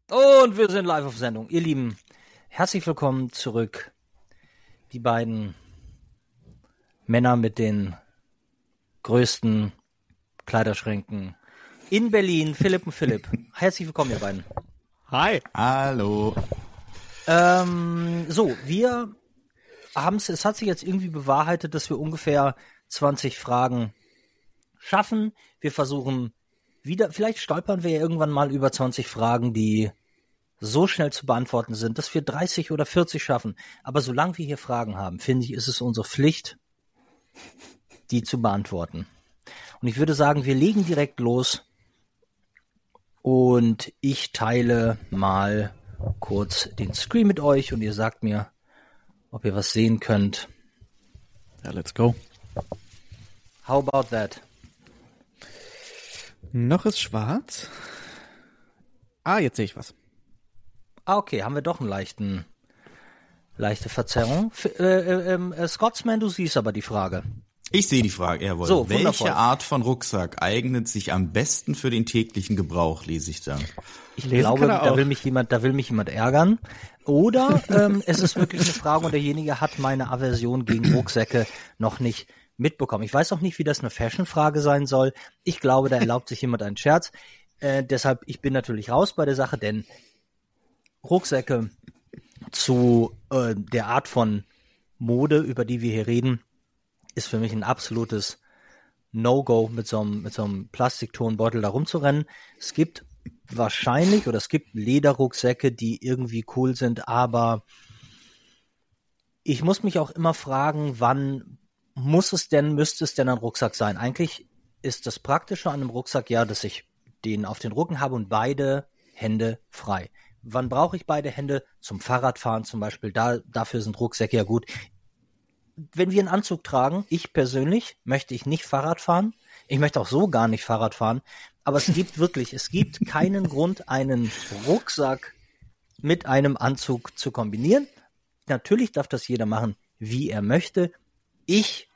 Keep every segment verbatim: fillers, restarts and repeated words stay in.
Und wir sind live auf Sendung. Ihr Lieben, herzlich willkommen zurück. Die beiden Männer mit den größten Kleiderschränken in Berlin, Philipp und Philipp. Herzlich willkommen, ihr beiden. Hi. Hallo. Ähm, so, wir haben es, es hat sich jetzt irgendwie bewahrheitet, dass wir ungefähr zwanzig Fragen schaffen. Wir versuchen wieder, vielleicht stolpern wir ja irgendwann mal über zwanzig Fragen, die so schnell zu beantworten sind, dass wir dreißig oder vierzig schaffen. Aber solange wir hier Fragen haben, finde ich, ist es unsere Pflicht, die zu beantworten. Und ich würde sagen, wir legen direkt los und ich teile mal kurz den Screen mit euch und ihr sagt mir, ob ihr was sehen könnt. Ja, let's go. How about that? Noch ist schwarz. Ah, jetzt sehe ich was. Ah, okay, haben wir doch einen leichten, leichte Verzerrung. F- äh, äh, äh, Scotsman, du siehst aber die Frage. Ich sehe die Frage, jawohl. So, welche wundervoll. Art von Rucksack eignet sich am besten für den täglichen Gebrauch, lese ich da. Ich Lesen glaube, kann er da auch. will mich jemand, da will mich jemand ärgern. Oder ähm, es ist wirklich eine Frage und derjenige hat meine Aversion gegen Rucksäcke noch nicht mitbekommen. Ich weiß auch nicht, wie das eine Fashion-Frage sein soll. Ich glaube, da erlaubt sich jemand einen Scherz. Äh, deshalb, ich bin natürlich raus bei der Sache, denn Rucksäcke zu äh, der Art von Mode, über die wir hier reden, ist für mich ein absolutes No-Go, mit so einem, mit so einem Plastiktonbeutel da rumzurennen. Es gibt wahrscheinlich, oder es gibt Lederrucksäcke, die irgendwie cool sind, aber ich muss mich auch immer fragen, wann muss es denn, müsste es denn ein Rucksack sein? Eigentlich ist das Praktische an einem Rucksack ja, dass ich den auf den Rücken habe und beide Hände frei. Wann brauche ich beide Hände? Zum Fahrradfahren zum Beispiel, da, dafür sind Rucksäcke ja gut. Wenn wir einen Anzug tragen, ich persönlich, möchte ich nicht Fahrrad fahren. Ich möchte auch so gar nicht Fahrrad fahren. Aber es gibt wirklich, es gibt keinen Grund, einen Rucksack mit einem Anzug zu kombinieren. Natürlich darf das jeder machen, wie er möchte. Ich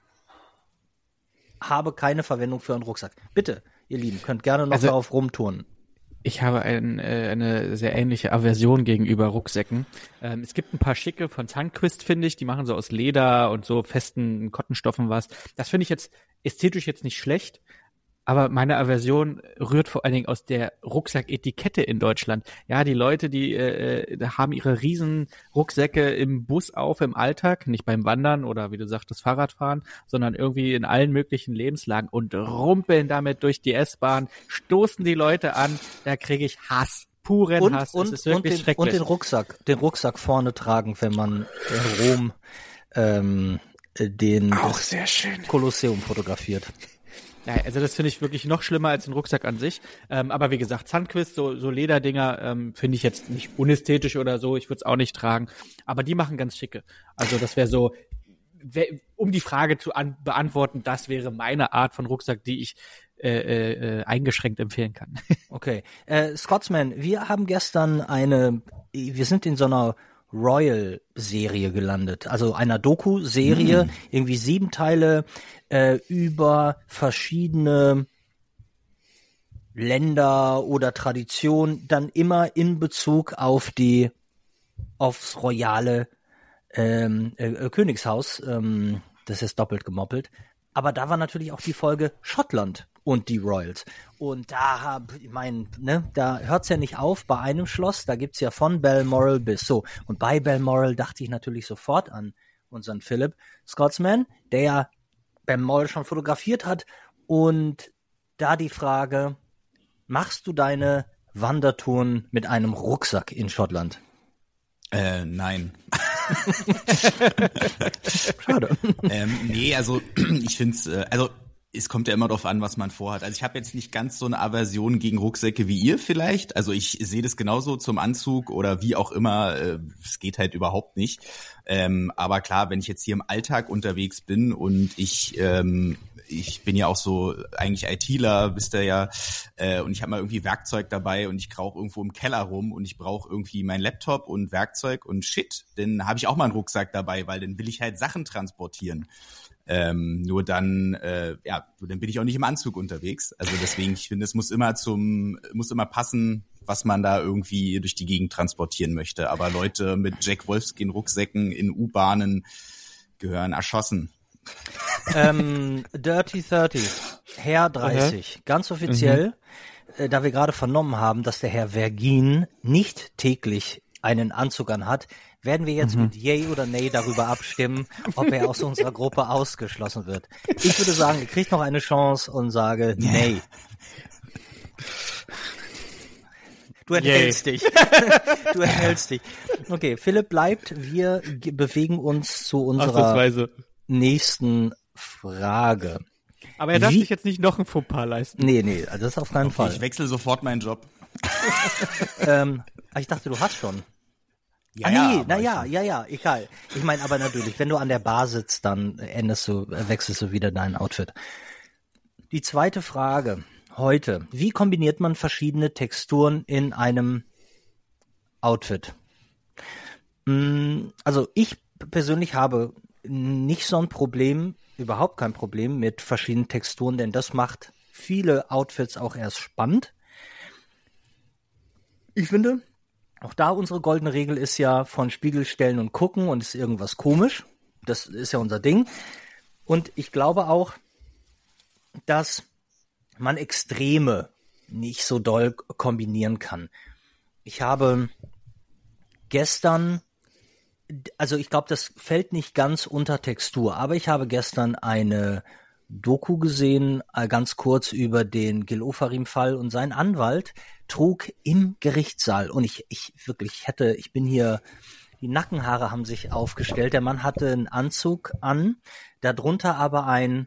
habe keine Verwendung für einen Rucksack. Bitte, ihr Lieben, könnt gerne noch Also- darauf rumturnen. Ich habe ein, äh, eine sehr ähnliche Aversion gegenüber Rucksäcken. Ähm, es gibt ein paar schicke von Sunquist, finde ich. Die machen so aus Leder und so festen Kottenstoffen was. Das finde ich jetzt ästhetisch jetzt nicht schlecht. Aber meine Aversion rührt vor allen Dingen aus der Rucksacketikette in Deutschland. Ja, die Leute, die äh, haben ihre riesen Rucksäcke im Bus auf, im Alltag, nicht beim Wandern oder wie du sagtest, Fahrradfahren, sondern irgendwie in allen möglichen Lebenslagen und rumpeln damit durch die S-Bahn, stoßen die Leute an, da kriege ich Hass, puren Und, Hass. und, das ist und, wirklich den, schrecklich. und den Rucksack, den Rucksack vorne tragen, wenn man in Rom ähm, den Auch das sehr schön. Kolosseum fotografiert. Ja, also das finde ich wirklich noch schlimmer als den Rucksack an sich. Ähm, aber wie gesagt, Sunquist, so, so Lederdinger, ähm, finde ich jetzt nicht unästhetisch oder so. Ich würde es auch nicht tragen. Aber die machen ganz schicke. Also das wäre so, wär, um die Frage zu an, beantworten, das wäre meine Art von Rucksack, die ich äh, äh, eingeschränkt empfehlen kann. Okay. Äh, Scotsman, wir haben gestern eine, wir sind in so einer Royal-Serie gelandet, also einer Doku-Serie, mm. irgendwie sieben Teile äh, über verschiedene Länder oder Traditionen, dann immer in Bezug auf die, aufs royale ähm, äh, Königshaus, ähm, das ist doppelt gemoppelt, aber da war natürlich auch die Folge Schottland und die Royals. Und da hab, ich mein, ne, da hört's ja nicht auf bei einem Schloss, da gibt's ja von Balmoral bis so. Und bei Balmoral dachte ich natürlich sofort an unseren Philip Scotsman, der ja Balmoral schon fotografiert hat. Und da die Frage, machst du deine Wandertouren mit einem Rucksack in Schottland? Äh, nein. Schade. ähm, nee, also ich find's, äh, also es kommt ja immer darauf an, was man vorhat. Also ich habe jetzt nicht ganz so eine Aversion gegen Rucksäcke wie ihr vielleicht. Also ich sehe das genauso zum Anzug oder wie auch immer. Äh, es geht halt überhaupt nicht. Ähm, aber klar, wenn ich jetzt hier im Alltag unterwegs bin und ich ähm, ich bin ja auch so eigentlich ITler, wisst ihr ja, äh, und ich habe mal irgendwie Werkzeug dabei und ich krauche irgendwo im Keller rum und ich brauche irgendwie meinen Laptop und Werkzeug und Shit, dann habe ich auch mal einen Rucksack dabei, weil dann will ich halt Sachen transportieren. Ähm, nur dann, äh, ja, dann bin ich auch nicht im Anzug unterwegs. Also deswegen, ich finde, es muss immer zum, muss immer passen, was man da irgendwie durch die Gegend transportieren möchte. Aber Leute mit Jack Wolfskin-Rucksäcken in U-Bahnen gehören erschossen. Ähm, Dirty dreißig, Herr dreißig, okay. Ganz offiziell, mhm. äh, da wir gerade vernommen haben, dass der Herr Vergin nicht täglich einen Anzug anhat, werden wir jetzt mhm. mit Yay oder Nay darüber abstimmen, ob er aus unserer Gruppe ausgeschlossen wird. Ich würde sagen, er kriegt noch eine Chance und sage Nay. Du erhältst Yay. dich. Du erhältst dich. Okay, Philipp bleibt. Wir ge- bewegen uns zu unserer nächsten Frage. Aber er darf Wie? sich jetzt nicht noch ein Fauxpas leisten. Nee, nee, das ist auf keinen okay, Fall. Ich wechsle sofort meinen Job. ähm, ich dachte, du hast schon. Ja, ah nee, ja, na ja, ja, ja, egal. Ich meine aber natürlich, wenn du an der Bar sitzt, dann änderst du, wechselst du wieder dein Outfit. Die zweite Frage heute. Wie kombiniert man verschiedene Texturen in einem Outfit? Also ich persönlich habe nicht so ein Problem, überhaupt kein Problem mit verschiedenen Texturen, denn das macht viele Outfits auch erst spannend. Ich finde, auch da unsere goldene Regel ist ja von Spiegel stellen und gucken und ist irgendwas komisch. Das ist ja unser Ding. Und ich glaube auch, dass man Extreme nicht so doll kombinieren kann. Ich habe gestern, also ich glaube, das fällt nicht ganz unter Textur, aber ich habe gestern eine Doku gesehen, ganz kurz über den Gil Ofarim-Fall und sein Anwalt trug im Gerichtssaal und ich, ich wirklich hätte, ich bin hier, die Nackenhaare haben sich aufgestellt. Der Mann hatte einen Anzug an, darunter aber ein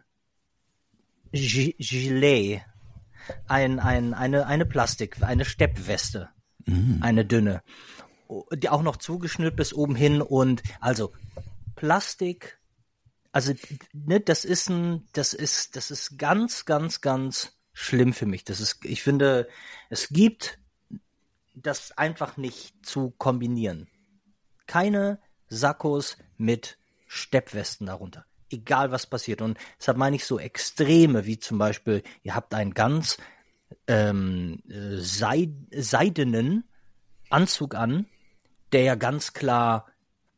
G- Gilet, ein, ein, eine, eine Plastik, eine Steppweste, mhm. eine dünne, die auch noch zugeschnürt bis oben hin und also Plastik. Also, ne, das ist ein, das ist, das ist ganz, ganz, ganz schlimm für mich. Das ist, ich finde, es gibt das einfach nicht zu kombinieren. Keine Sakkos mit Steppwesten darunter. Egal was passiert. Und deshalb meine ich so Extreme, wie zum Beispiel, ihr habt einen ganz ähm, seid, seidenen Anzug an, der ja ganz klar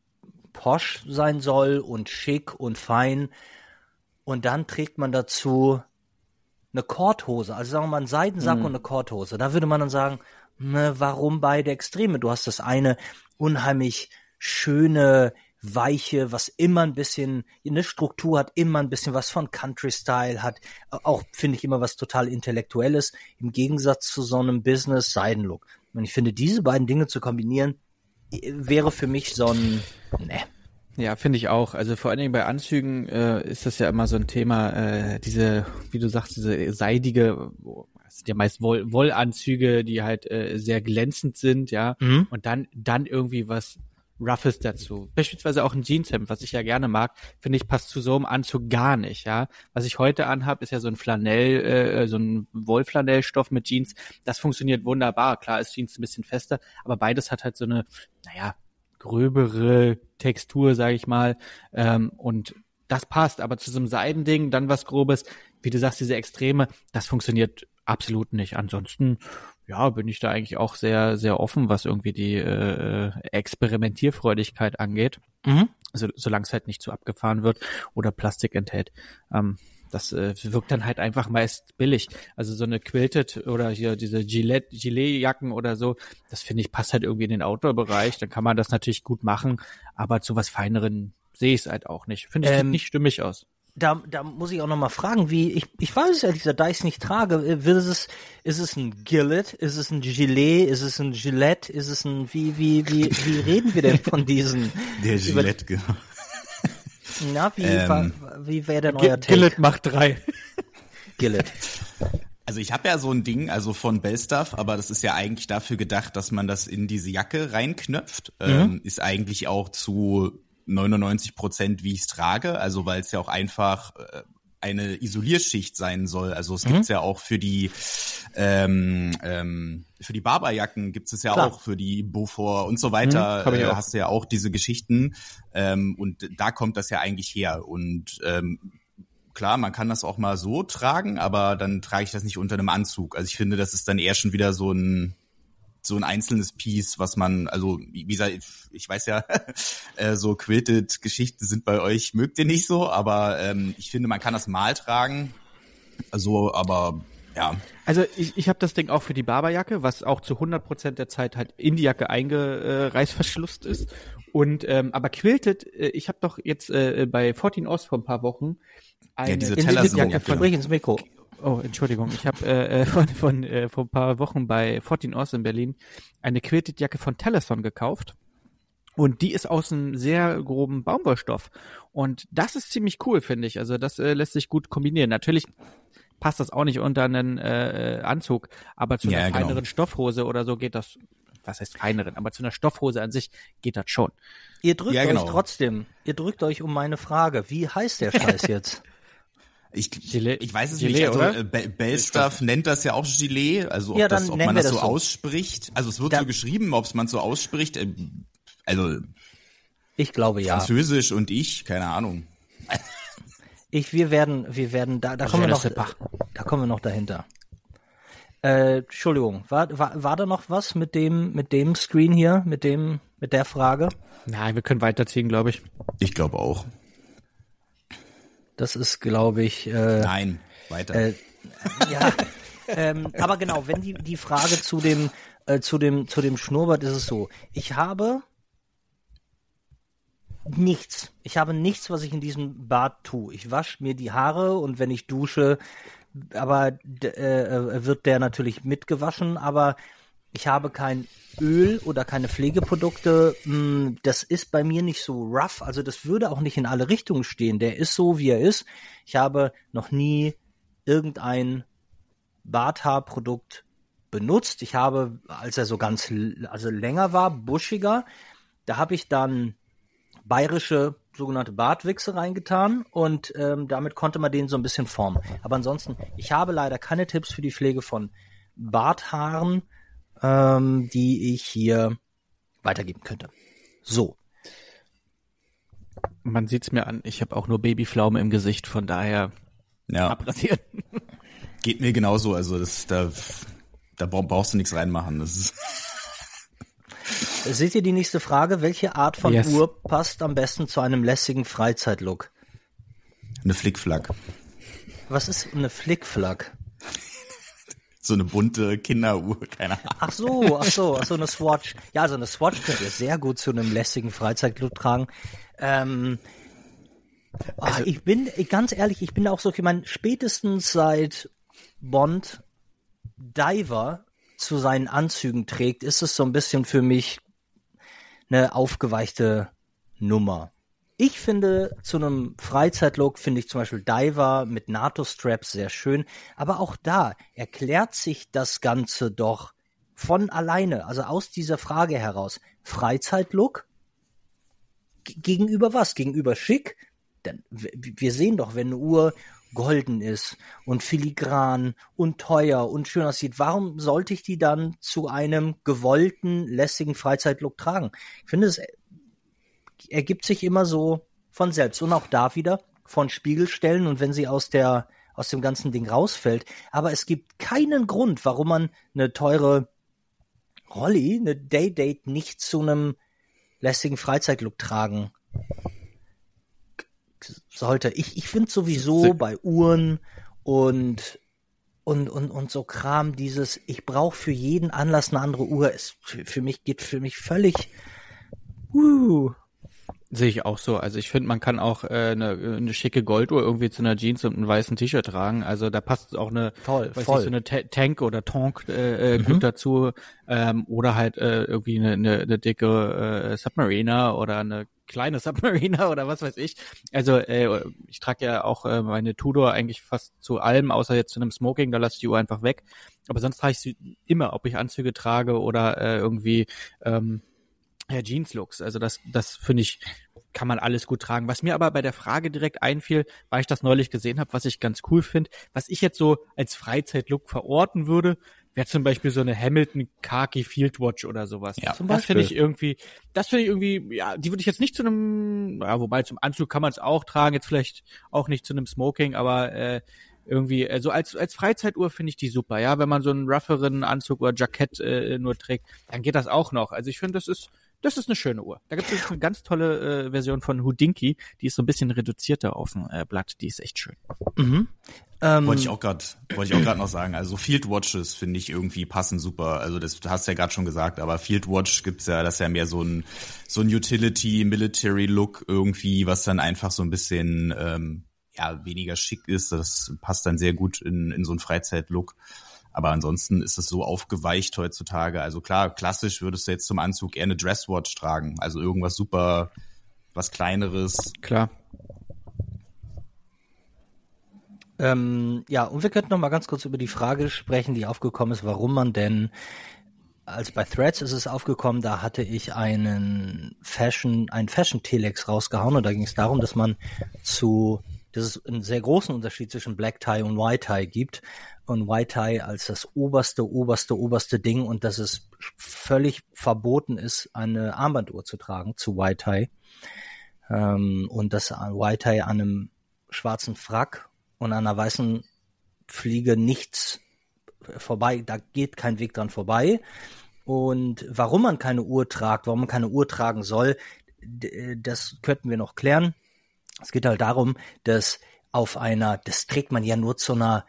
posch sein soll und schick und fein. Und dann trägt man dazu eine Korthose, also sagen wir mal einen Seidensack mhm. und eine Korthose. Da würde man dann sagen, ne, warum beide Extreme? Du hast das eine unheimlich schöne, weiche, was immer ein bisschen eine Struktur hat, immer ein bisschen was von Country-Style hat, auch finde ich immer was total Intellektuelles, im Gegensatz zu so einem Business-Seidenlook. Und ich finde, diese beiden Dinge zu kombinieren, wäre für mich so ein, ne. Ja, finde ich auch. Also vor allen Dingen bei Anzügen äh, ist das ja immer so ein Thema, äh, diese, wie du sagst, diese seidige, das sind ja meist Woll, Wollanzüge, die halt äh, sehr glänzend sind, ja, mhm. und dann dann irgendwie was Roughes dazu. Beispielsweise auch ein Jeanshemd, was ich ja gerne mag, finde ich, passt zu so einem Anzug gar nicht, ja. Was ich heute anhab, ist ja so ein Flanell, äh, so ein Wollflanellstoff mit Jeans. Das funktioniert wunderbar. Klar ist Jeans ein bisschen fester, aber beides hat halt so eine, naja, gröbere Textur, sage ich mal, ähm, und das passt. Aber zu so einem Seidending, dann was Grobes, wie du sagst, diese Extreme, das funktioniert absolut nicht. Ansonsten, ja, bin ich da eigentlich auch sehr, sehr offen, was irgendwie die äh, Experimentierfreudigkeit angeht. Mhm. Also, solange es halt nicht zu abgefahren wird oder Plastik enthält. Ähm, das äh, wirkt dann halt einfach meist billig. Also so eine Quilted oder hier diese Gillette, Gilet-Jacken oder so, das finde ich passt halt irgendwie in den Outdoor-Bereich. Dann kann man das natürlich gut machen, aber zu was Feineren sehe ich es halt auch nicht. Finde ich ähm, nicht stimmig aus. Da, da muss ich auch noch mal fragen, wie, ich, ich weiß es ehrlich gesagt, da ich es nicht trage, wird es, ist es ein Gillet, ist es ein Gilet, ist es ein Gillette, ist es ein, wie, wie, wie, wie reden wir denn von diesen? Der Gillette, genau. Na, wie, ähm, wie wäre denn euer Take? Gillet macht drei. Gillet. Also ich habe ja so ein Ding, also von Bellstuff, aber das ist ja eigentlich dafür gedacht, dass man das in diese Jacke reinknöpft. Mhm. Ähm, ist eigentlich auch zu neunundneunzig Prozent, wie ich es trage, also weil es ja auch einfach äh, eine Isolierschicht sein soll. Also es mhm. gibt's ja auch für die ähm, ähm, für die Barberjacken gibt es ja Klar. auch, für die Beaufort und so weiter, mhm, äh, hast du ja auch diese Geschichten ähm, und da kommt das ja eigentlich her und ähm, klar, man kann das auch mal so tragen, aber dann trage ich das nicht unter einem Anzug. Also ich finde, das ist dann eher schon wieder so ein so ein einzelnes Piece, was man, also wie gesagt, ich weiß ja, äh, so Quilted-Geschichten sind bei euch, mögt ihr nicht so, aber ähm, ich finde, man kann das mal tragen, also, aber ja. Also ich, ich habe das Ding auch für die Barberjacke, was auch zu hundert Prozent der Zeit halt in die Jacke eingereißverschlusst ist. Und ähm, aber Quilted, äh, ich habe doch jetzt äh, bei vierzehn Oz vor ein paar Wochen eine Ja, diese Tellerjacke Tellerjacke. Sprich ins Mikro. Oh, Entschuldigung, ich habe äh, von, von äh, vor ein paar Wochen bei vierzehn Oz in Berlin eine Quilted-Jacke von Teleson gekauft. Und die ist aus einem sehr groben Baumwollstoff. Und das ist ziemlich cool, finde ich. Also das äh, lässt sich gut kombinieren. Natürlich passt das auch nicht unter einen äh, Anzug, aber zu einer Ja, genau. feineren Stoffhose oder so geht das, was heißt feineren, aber zu einer Stoffhose an sich geht das schon. Ihr drückt Ja, genau. euch trotzdem, ihr drückt euch um meine Frage. Wie heißt der Scheiß jetzt? Ich, Gilet- ich weiß es Gilet, nicht, also oder? äh, Be- Bellstuff nennt das ja auch Gilet, also ob, Ja, das, dann ob nennen man wir das das so so. ausspricht, also es wird Da- so geschrieben, ob es man so ausspricht, äh, also Ich glaube ja. Französisch und ich, keine Ahnung. Ich, wir werden, wir werden, da, da Also kommen wir ja, noch, das ist Bach. da kommen wir noch dahinter. Äh, Entschuldigung, war, war, war da noch was mit dem, mit dem Screen hier, mit dem, mit der Frage? Nein, wir können weiterziehen, glaube ich. Ich glaube auch. Das ist, glaube ich, äh, Nein, weiter. Äh, ja, ähm, aber genau, wenn die die Frage zu dem äh, zu dem zu dem Schnurrbart ist es so: Ich habe nichts. Ich habe nichts, was ich in diesem Bart tue. Ich wasche mir die Haare und wenn ich dusche, aber d- äh, wird der natürlich mitgewaschen. Aber ich habe kein Öl oder keine Pflegeprodukte. Mh, Das ist bei mir nicht so rough. Also das würde auch nicht in alle Richtungen stehen. Der ist so, wie er ist. Ich habe noch nie irgendein Barthaarprodukt benutzt. Ich habe, als er so ganz, l- also länger war, buschiger, da habe ich dann bayerische sogenannte Bartwichse reingetan und ähm, damit konnte man den so ein bisschen formen. Aber ansonsten, ich habe leider keine Tipps für die Pflege von Barthaaren, ähm, die ich hier weitergeben könnte. So. Man sieht's mir an, ich habe auch nur Babypflaume im Gesicht, von daher Ja, abrasieren. geht mir genauso, also das, da, da bra- brauchst du nichts reinmachen, das ist, Seht ihr die nächste Frage? Welche Art von Yes. Uhr passt am besten zu einem lässigen Freizeitlook? eine Flickflack. Was ist eine Flickflack? So eine bunte Kinderuhr, keine Ahnung. Ach so, ach so, ach so, eine Swatch. Ja, also eine Swatch könnt ihr sehr gut zu einem lässigen Freizeitlook tragen. Ähm, ah, ich bin, ganz ehrlich, ich bin auch so, ich meine, spätestens seit Bond Diver zu seinen Anzügen trägt, ist es so ein bisschen für mich eine aufgeweichte Nummer. Ich finde, zu einem Freizeitlook finde ich zum Beispiel Diver mit NATO-Straps sehr schön, aber auch da erklärt sich das Ganze doch von alleine, also aus dieser Frage heraus. Freizeitlook? G- gegenüber was? Gegenüber schick? Denn w- wir sehen doch, wenn eine Uhr golden ist und filigran und teuer und schön aussieht, warum sollte ich die dann zu einem gewollten, lässigen Freizeitlook tragen? Ich finde, es ergibt sich immer so von selbst. Und auch da wieder von Spiegelstellen und wenn sie aus der, aus dem ganzen Ding rausfällt. Aber es gibt keinen Grund, warum man eine teure Rolli, eine Day-Date nicht zu einem lässigen Freizeitlook tragen sollte. Ich, ich finde sowieso bei Uhren und und und und so Kram dieses, ich brauche für jeden Anlass eine andere Uhr, ist für, für mich geht für mich völlig uh, Sehe ich auch so. Also ich finde, man kann auch äh, eine, eine schicke Golduhr irgendwie zu einer Jeans und einem weißen T-Shirt tragen. Also da passt auch eine, Voll, weiß voll. nicht, so eine Ta- Tank oder Tonk äh, äh, Mhm. gut dazu. Ähm, oder halt äh, irgendwie eine, eine, eine dicke äh, Submariner oder eine kleine Submariner oder was weiß ich. Also äh, ich trage ja auch äh, meine Tudor eigentlich fast zu allem, außer jetzt zu einem Smoking, da lasse ich die Uhr einfach weg. Aber sonst trage ich sie immer, ob ich Anzüge trage oder äh, irgendwie ähm, ja, Jeans-Looks. Also das, das finde ich, kann man alles gut tragen. Was mir aber bei der Frage direkt einfiel, weil ich das neulich gesehen habe, was ich ganz cool finde, was ich jetzt so als Freizeitlook verorten würde, wäre zum Beispiel so eine Hamilton Khaki Fieldwatch oder sowas. Ja, Zum das das finde ich irgendwie, das finde ich irgendwie, ja, die würde ich jetzt nicht zu einem, ja, wobei zum Anzug kann man es auch tragen, jetzt vielleicht auch nicht zu einem Smoking, aber äh, irgendwie, also als als Freizeituhr finde ich die super, ja, wenn man so einen rougheren Anzug oder Jackett äh, nur trägt, dann geht das auch noch. Also ich finde, das ist das ist eine schöne Uhr. Da gibt es eine ganz tolle äh, Version von Hodinkee, die ist so ein bisschen reduzierter auf dem äh, Blatt, die ist echt schön. Mhm. Ähm, wollte ich auch gerade, wollte ich auch gerade noch sagen. Also Field Watches finde ich irgendwie passen super. Also das du hast ja gerade schon gesagt, aber Field Watch gibt's ja, das ist ja mehr so ein so ein Utility Military Look irgendwie, was dann einfach so ein bisschen ähm, ja weniger schick ist. Das passt dann sehr gut in in so einen Freizeitlook. Aber ansonsten ist es so aufgeweicht heutzutage. Also klar, klassisch würdest du jetzt zum Anzug eher eine Dresswatch tragen. Also irgendwas super, was Kleineres. Klar. Ähm, ja, und wir könnten noch mal ganz kurz über die Frage sprechen, die aufgekommen ist, warum man denn, als bei Threads ist es aufgekommen, da hatte ich einen Fashion, einen Fashion-Telex rausgehauen und da ging es darum, dass man zu, dass es einen sehr großen Unterschied zwischen Black Tie und White Tie gibt und White Tie als das oberste, oberste, oberste Ding und dass es völlig verboten ist, eine Armbanduhr zu tragen zu White Tie ähm, und dass White Tie an einem schwarzen Frack und an einer weißen Fliege nichts vorbei, da geht kein Weg dran vorbei. Und warum man keine Uhr tragt, warum man keine Uhr tragen soll, das könnten wir noch klären. Es geht halt darum, dass auf einer, das trägt man ja nur zu einer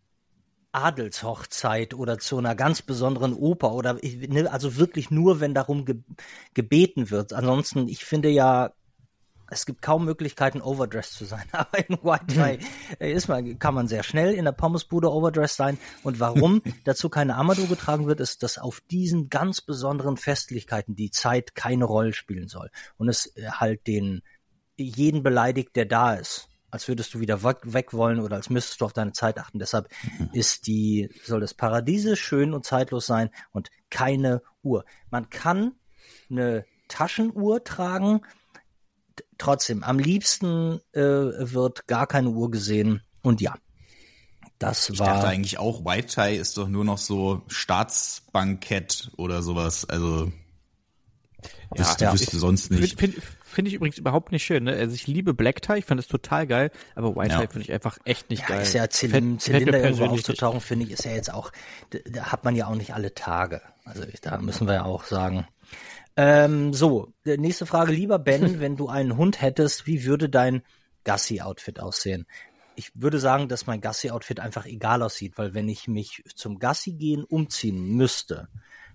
Adelshochzeit oder zu einer ganz besonderen Oper oder also wirklich nur, wenn darum ge- gebeten wird. Ansonsten, ich finde ja, es gibt kaum Möglichkeiten, overdressed zu sein, aber in White Tie ist man, kann man sehr schnell in der Pommesbude overdressed sein. Und warum dazu keine Armbanduhr getragen wird, ist, dass auf diesen ganz besonderen Festlichkeiten die Zeit keine Rolle spielen soll. Und es halt den jeden beleidigt, der da ist, als würdest du wieder weg, weg wollen oder als müsstest du auf deine Zeit achten. Deshalb ist die, soll das Paradiese schön und zeitlos sein und keine Uhr. Man kann eine Taschenuhr tragen. Trotzdem, am liebsten äh, wird gar keine Uhr gesehen. Und ja, das ich war... Ich dachte eigentlich auch, White Tie ist doch nur noch so Staatsbankett oder sowas. Also, ja, wüsste, ja. wüsste sonst nicht. Finde find, find ich übrigens überhaupt nicht schön. Ne? Also ich liebe Black Tie, ich fand das total geil, aber White Ja. Tie finde ich einfach echt nicht ja, geil. ist ja Fällt- Zylinder, fällt mir Zylinder irgendwo persönlich aufzutauchen, finde ich, ist ja jetzt auch, da, da hat man ja auch nicht alle Tage. Also ich, da müssen wir ja auch sagen. Ähm, so, nächste Frage. Lieber Ben, wenn du einen Hund hättest, wie würde dein Gassi-Outfit aussehen? Ich würde sagen, dass mein Gassi-Outfit einfach egal aussieht, weil wenn ich mich zum Gassi gehen umziehen müsste,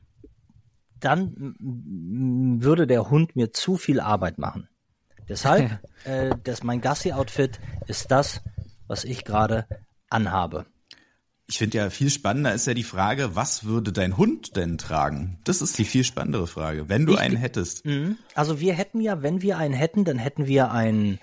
dann m- würde der Hund mir zu viel Arbeit machen. Deshalb, äh, dass mein Gassi-Outfit ist das, was ich gerade anhabe. Ich finde ja viel spannender ist ja die Frage, was würde dein Hund denn tragen? Das ist die viel spannendere Frage, wenn du Ich- einen hättest. Mhm. Also wir hätten ja, wenn wir einen hätten, dann hätten wir einen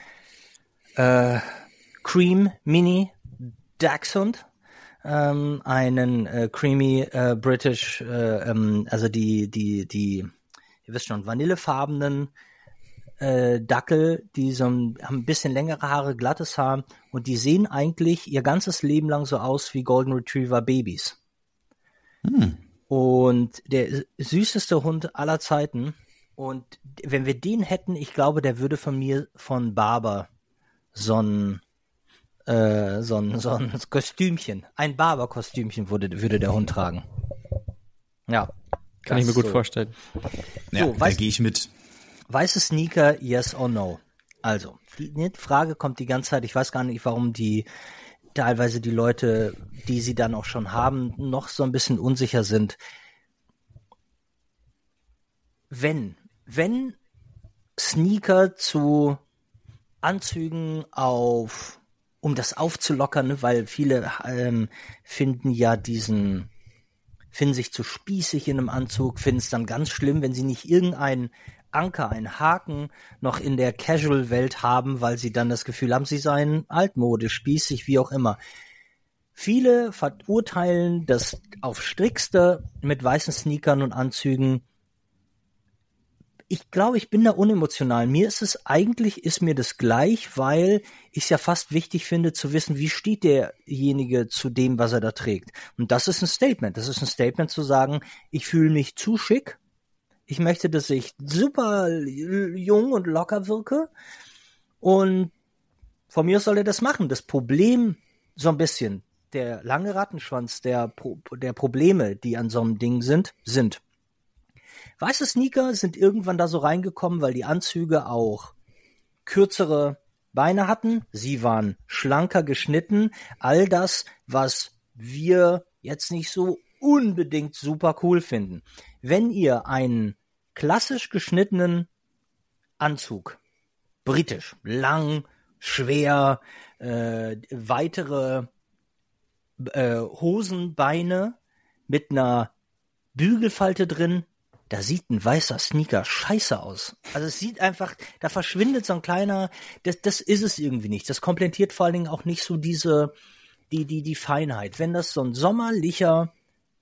äh, Cream Mini Dachshund, ähm, einen äh, Creamy äh, British, äh, ähm, also die die die, ihr wisst schon, vanillefarbenen äh, Dackel, die so ein, haben ein bisschen längere Haare, glattes Haar und die sehen eigentlich ihr ganzes Leben lang so aus wie Golden Retriever Babys. Hm. Und der süßeste Hund aller Zeiten. Und wenn wir den hätten, ich glaube, der würde von mir, von Barber, so ein, äh, so ein, so ein Kostümchen, ein Barber-Kostümchen würde, würde der Hund tragen. Ja. Kann ich mir das gut so. vorstellen. Ja, So, da weißt- gehe ich mit. Weiße Sneaker, yes or no? Also, die Frage kommt die ganze Zeit, ich weiß gar nicht, warum die teilweise die Leute, die sie dann auch schon haben, noch so ein bisschen unsicher sind. Wenn, wenn Sneaker zu Anzügen auf, um das aufzulockern, ne, weil viele ähm, finden ja diesen, finden sich zu spießig in einem Anzug, finden es dann ganz schlimm, wenn sie nicht irgendeinen Anker, einen Haken noch in der Casual-Welt haben, weil sie dann das Gefühl haben, sie seien altmodisch, spießig, wie auch immer. Viele verurteilen das auf strickste mit weißen Sneakern und Anzügen. Ich glaube, ich bin da unemotional. Mir ist es eigentlich, ist mir das gleich, weil ich es ja fast wichtig finde zu wissen, wie steht derjenige zu dem, was er da trägt. Und das ist ein Statement. Das ist ein Statement zu sagen, ich fühle mich zu schick. Ich möchte, dass ich super jung und locker wirke. Und von mir aus soll er das machen. Das Problem so ein bisschen. Der lange Rattenschwanz der, Pro- der Probleme, die an so einem Ding sind, sind weiße Sneaker sind irgendwann da so reingekommen, weil die Anzüge auch kürzere Beine hatten. Sie waren schlanker geschnitten. All das, was wir jetzt nicht so unbedingt super cool finden. Wenn ihr einen klassisch geschnittenen Anzug, britisch, lang, schwer, äh, weitere äh, Hosenbeine mit einer Bügelfalte drin, da sieht ein weißer Sneaker scheiße aus. Also es sieht einfach, da verschwindet so ein kleiner, das, das ist es irgendwie nicht. Das komplettiert vor allen Dingen auch nicht so diese, die, die, die Feinheit. Wenn das so ein sommerlicher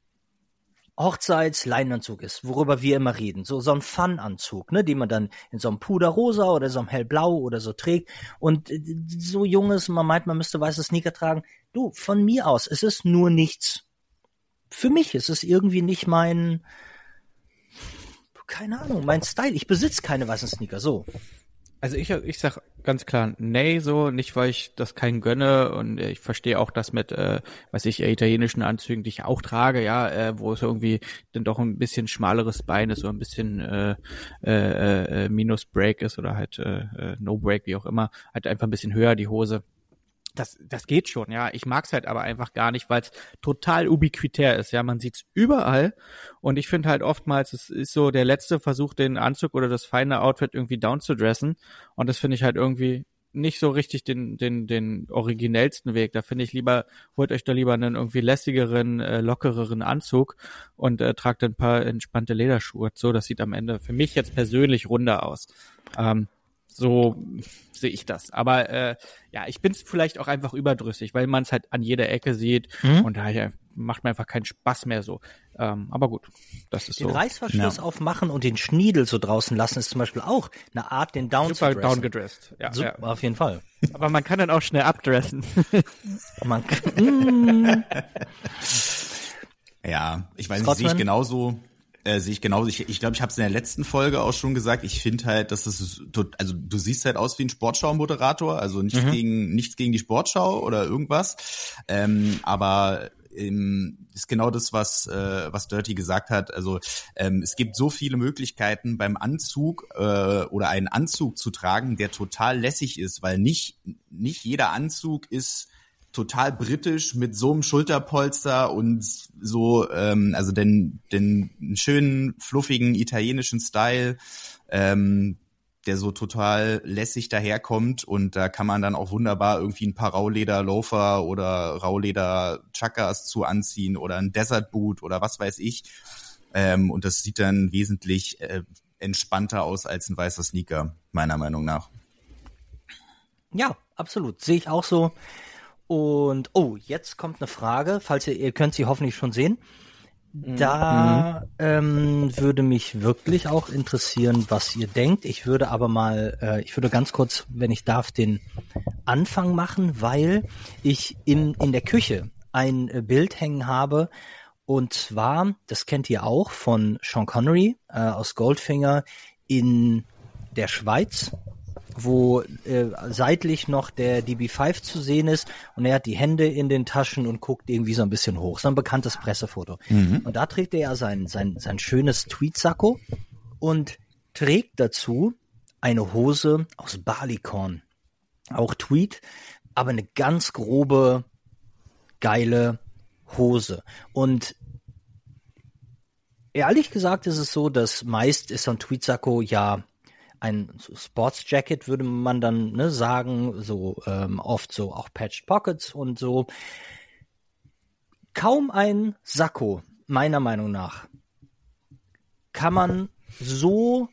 Hochzeitsleinenanzug ist, worüber wir immer reden, so, so ein Fun-Anzug, ne, den man dann in so einem Puderrosa oder so einem hellblau oder so trägt und so junges, man meint, man müsste weiße Sneaker tragen. Du, von mir aus, es ist nur nichts. Für mich ist es irgendwie nicht mein, keine Ahnung, mein Style. Ich besitze keine weißen Sneaker, so. Also ich, ich sag ganz klar, nee, so, nicht weil ich das keinen gönne und ich verstehe auch das mit, äh, weiß ich, italienischen Anzügen, die ich auch trage, ja, äh, wo es irgendwie dann doch ein bisschen schmaleres Bein ist, so ein bisschen äh, äh, äh, Minus Break ist oder halt äh, äh, No Break, wie auch immer, halt einfach ein bisschen höher die Hose. Das, das geht schon, ja. Ich mag's halt aber einfach gar nicht, weil es total ubiquitär ist, ja. Man sieht's überall und ich finde halt oftmals, es ist so der letzte Versuch, den Anzug oder das feine Outfit irgendwie down zu dressen und das finde ich halt irgendwie nicht so richtig den den den originellsten Weg. Da finde ich lieber, holt euch da lieber einen irgendwie lässigeren, äh, lockereren Anzug und äh, tragt ein paar entspannte Lederschuhe. So, das sieht am Ende für mich jetzt persönlich runder aus. Ähm, So sehe ich das. Aber äh, ja, ich bin vielleicht auch einfach überdrüssig, weil man es halt an jeder Ecke sieht mhm. und daher macht mir einfach keinen Spaß mehr so. Ähm, aber gut, das ist den so. Den Reißverschluss ja. aufmachen und den Schniedel so draußen lassen ist zum Beispiel auch eine Art, den down Super zu dressen. down gedressed. Ja, Super, ja. auf jeden Fall. Aber man kann dann auch schnell abdressen. man kann, ja, ich weiß nicht, sehe ich genauso. Äh, sehe ich genauso. Ich glaube, ich, glaub, ich habe es in der letzten Folge auch schon gesagt. Ich finde halt, dass es, also du siehst halt aus wie ein Sportschau-Moderator, also nichts mhm. gegen nichts gegen die Sportschau oder irgendwas. Ähm, aber ähm, ist genau das, was äh, was Dirty gesagt hat. Also ähm, es gibt so viele Möglichkeiten beim Anzug äh, oder einen Anzug zu tragen, der total lässig ist, weil nicht nicht jeder Anzug ist total britisch mit so einem Schulterpolster und so, ähm, also den, den schönen, fluffigen italienischen Style, ähm, der so total lässig daherkommt und da kann man dann auch wunderbar irgendwie ein paar Rauleder-Loafer oder Rauleder-Chakras zu anziehen oder ein Desert Boot oder was weiß ich. Ähm, und das sieht dann wesentlich äh, entspannter aus als ein weißer Sneaker, meiner Meinung nach. Ja, absolut. Sehe ich auch so. Und, oh, jetzt kommt eine Frage, falls ihr, ihr könnt sie hoffentlich schon sehen. Da mhm. ähm, würde mich wirklich auch interessieren, was ihr denkt. Ich würde aber mal, äh, ich würde ganz kurz, wenn ich darf, den Anfang machen, weil ich in, in der Küche ein äh, Bild hängen habe. Und zwar, das kennt ihr auch von Sean Connery äh, aus Goldfinger in der Schweiz, wo äh, seitlich noch der D B fünf zu sehen ist und er hat die Hände in den Taschen und guckt irgendwie so ein bisschen hoch. So ein bekanntes Pressefoto. Mhm. Und da trägt er ja sein, sein, sein schönes Tweedsacko und trägt dazu eine Hose aus Barleycorn. Auch Tweed, aber eine ganz grobe, geile Hose. Und ehrlich gesagt ist es so, dass meist ist so ein Tweedsacko ja ein Sportsjacket, würde man dann ne, sagen, so ähm, oft so auch Patched Pockets und so. Kaum ein Sakko, meiner Meinung nach, kann man so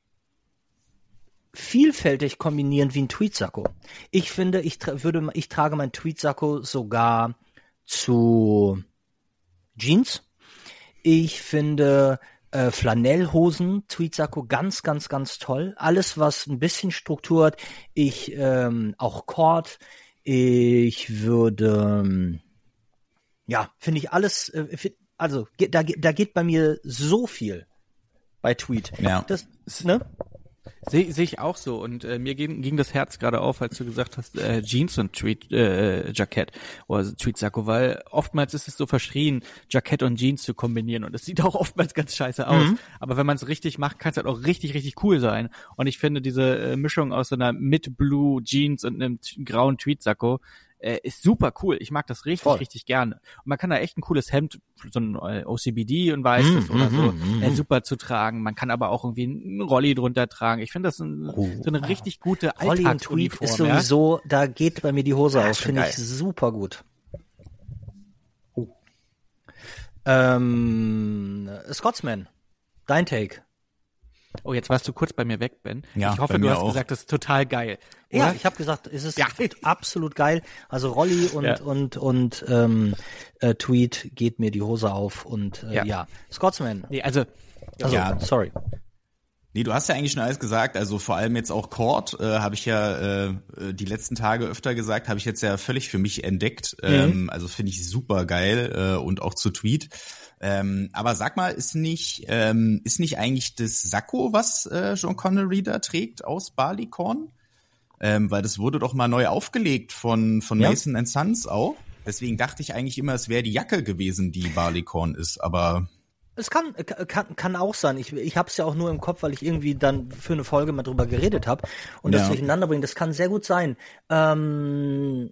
vielfältig kombinieren wie ein Tweedsacko. Ich finde, ich tra- würde, ich trage mein Tweedsacko sogar zu Jeans. Ich finde Äh, Flanellhosen, Tweedsacko, ganz, ganz, ganz toll. Alles, was ein bisschen Struktur hat. Ich, ähm, auch Cord. Ich würde, ähm, ja, finde ich alles, äh, find, also, ge- da, da geht bei mir so viel bei Tweed. Ja. Das, ne? Sehe seh ich auch so und äh, mir ging, ging das Herz gerade auf, als du gesagt hast, äh, Jeans und Tweed äh, Jackett oder Tweedsacko, weil oftmals ist es so verschrien, Jackett und Jeans zu kombinieren und es sieht auch oftmals ganz scheiße aus. Mhm. Aber wenn man es richtig macht, kann es halt auch richtig, richtig cool sein. Und ich finde diese äh, Mischung aus so einer Mid-Blue Jeans und einem t- grauen Tweedsacko äh, ist super cool. Ich mag das richtig, Voll. richtig gerne. Und man kann da echt ein cooles Hemd, so ein äh, O C B D und weißes mm, oder so, mm, äh, super zu tragen. Man kann aber auch irgendwie einen Rolli drunter tragen. Ich finde das ein, oh. so eine richtig gute Alltagsuniform. Rolli und Tweed ist sowieso, ja? Da geht bei mir die Hose ja, aus. Finde ich super gut. Oh. Ähm, Scotsman, dein Take. Oh, jetzt warst du kurz bei mir weg, Ben. Ja, ich hoffe, du hast auch. gesagt, das ist total geil. Oder? Ja, ich habe gesagt, es ist ja. absolut geil. Also Rolli und ja. und und ähm, äh, Tweed geht mir die Hose auf und äh, ja. ja. Scotsman. Nee, also, also ja. sorry. Nee, du hast ja eigentlich schon alles gesagt. Also vor allem jetzt auch Cord, äh, habe ich ja äh, die letzten Tage öfter gesagt, habe ich jetzt ja völlig für mich entdeckt. Mhm. Ähm, also finde ich super geil äh, und auch zu Tweed. Ähm, aber sag mal, ist nicht ähm, ist nicht eigentlich das Sakko, was äh, Sean Connery da trägt, aus Barleycorn? Ähm, weil das wurde doch mal neu aufgelegt von von ja. Mason and Sons auch. Deswegen dachte ich eigentlich immer, es wäre die Jacke gewesen, die Barleycorn ist. Aber es kann kann kann auch sein. Ich ich habe es ja auch nur im Kopf, weil ich irgendwie dann für eine Folge mal drüber geredet habe und ja. das durcheinander bringen. Das kann sehr gut sein. Ähm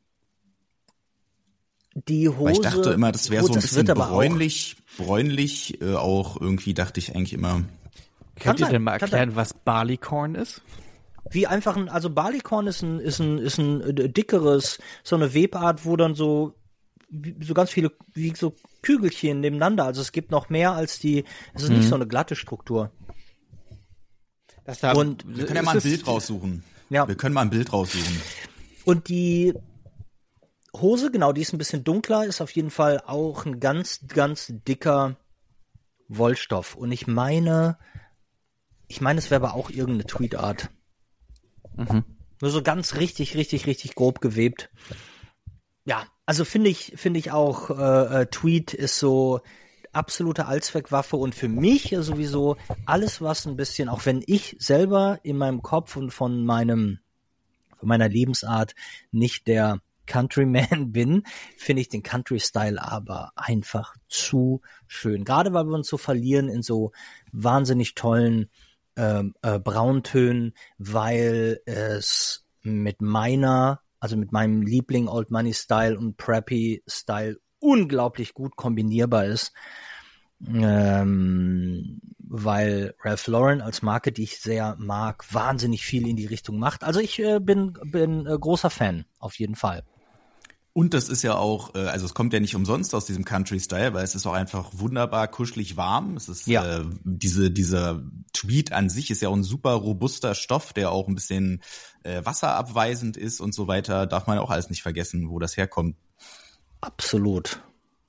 Die Hose. Weil ich dachte immer, das wäre so ein bisschen bräunlich, bräunlich, äh, auch irgendwie dachte ich eigentlich immer. Könnt ihr denn mal erklären, was Barleycorn ist? Wie einfach ein, also Barleycorn ist ein, ist ein, ist ein dickeres, so eine Webart, wo dann so, so ganz viele, wie so Kügelchen nebeneinander, also es gibt noch mehr als die, es ist mhm. nicht so eine glatte Struktur. Das da, und wir können ja mal ein Bild raussuchen. Ja. Wir können mal ein Bild raussuchen. Und die Hose, genau, die ist ein bisschen dunkler, ist auf jeden Fall auch ein ganz, ganz dicker Wollstoff. Und ich meine, ich meine, es wäre aber auch irgendeine Tweetart. Mhm. Nur so ganz richtig, richtig, richtig grob gewebt. Ja, also finde ich, finde ich auch, äh, Tweed ist so absolute Allzweckwaffe und für mich sowieso alles, was ein bisschen, auch wenn ich selber in meinem Kopf und von meinem, von meiner Lebensart nicht der Countryman bin, finde ich den Country-Style aber einfach zu schön. Gerade weil wir uns so verlieren in so wahnsinnig tollen ähm, äh, Brauntönen, weil es mit meiner, also mit meinem Liebling Old Money Style und Preppy Style unglaublich gut kombinierbar ist. Ähm, weil Ralph Lauren als Marke, die ich sehr mag, wahnsinnig viel in die Richtung macht. Also ich äh, bin bin äh, großer Fan, auf jeden Fall. Und das ist ja auch, äh, also es kommt ja nicht umsonst aus diesem Country-Style, weil es ist auch einfach wunderbar kuschelig warm. Es ist ja. äh, diese dieser Tweed an sich ist ja auch ein super robuster Stoff, der auch ein bisschen äh, wasserabweisend ist und so weiter. Darf man auch alles nicht vergessen, wo das herkommt. Absolut.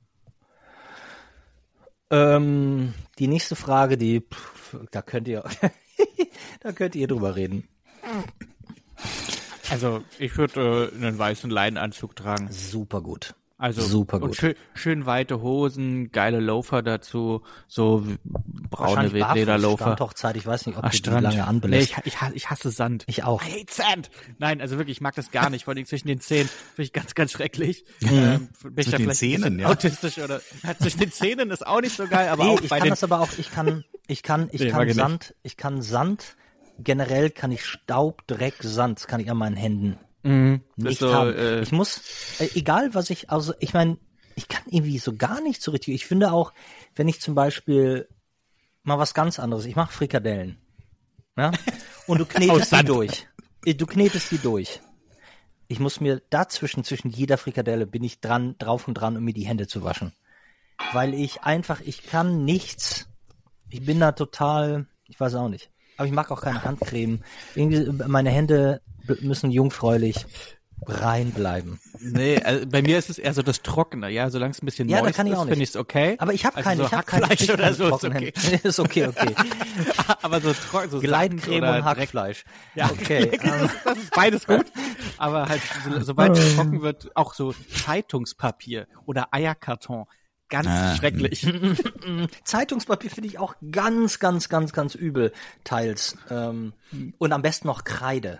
Ähm, die nächste Frage, die pff, da könnt ihr da könnt ihr drüber reden. Also ich würde äh, einen weißen Leinenanzug tragen. Super gut. Also super gut. Und schön, schön weite Hosen, geile Loafer dazu, so braune Lederloafer. Strandhochzeit, ich weiß nicht, ob Ach, du Strand. die lange anbelässt. Nee, ich, ich, ich hasse Sand. Ich auch. I hate sand. Nein, also wirklich, ich mag das gar nicht. Vor allem zwischen den Zähnen finde ich ganz, ganz schrecklich. Mhm. Ähm, bin zwischen den Zähnen, ja. Autistisch oder ja, zwischen den Zähnen ist auch nicht so geil, aber nee, auch ich bei kann den das aber auch. Ich kann, ich kann, ich nee, kann Sand, ich kann Sand. Generell kann ich Staub, Dreck, Sand, das kann ich an meinen Händen mhm. nicht so, haben. Äh, ich muss, äh, egal was ich, also ich meine, ich kann irgendwie so gar nicht so richtig. Ich finde auch, wenn ich zum Beispiel mal was ganz anderes, ich mache Frikadellen, ja, und du knetest die durch, du knetest die durch. Ich muss mir dazwischen, zwischen jeder Frikadelle bin ich dran, drauf und dran, um mir die Hände zu waschen, weil ich einfach, ich kann nichts. Ich bin da total, ich weiß auch nicht. Aber ich mag auch keine Handcreme. Irgendwie, meine Hände müssen jungfräulich rein bleiben. Nee, also bei mir ist es eher so das Trockene, ja, solange es ein bisschen ja, moist da kann ich auch ist, finde ich es okay. Aber ich habe also keine, so ich habe keine Hackfleisch oder so ist okay. ist okay, okay. Aber so trocken, so Gleitcreme und Hackfleisch. Ja, okay. das, ist, das ist beides gut. Aber halt, so, sobald es trocken wird, auch so Zeitungspapier oder Eierkarton. Ganz Ah. schrecklich. Zeitungspapier finde ich auch ganz, ganz, ganz, ganz übel teils. Ähm, und am besten noch Kreide.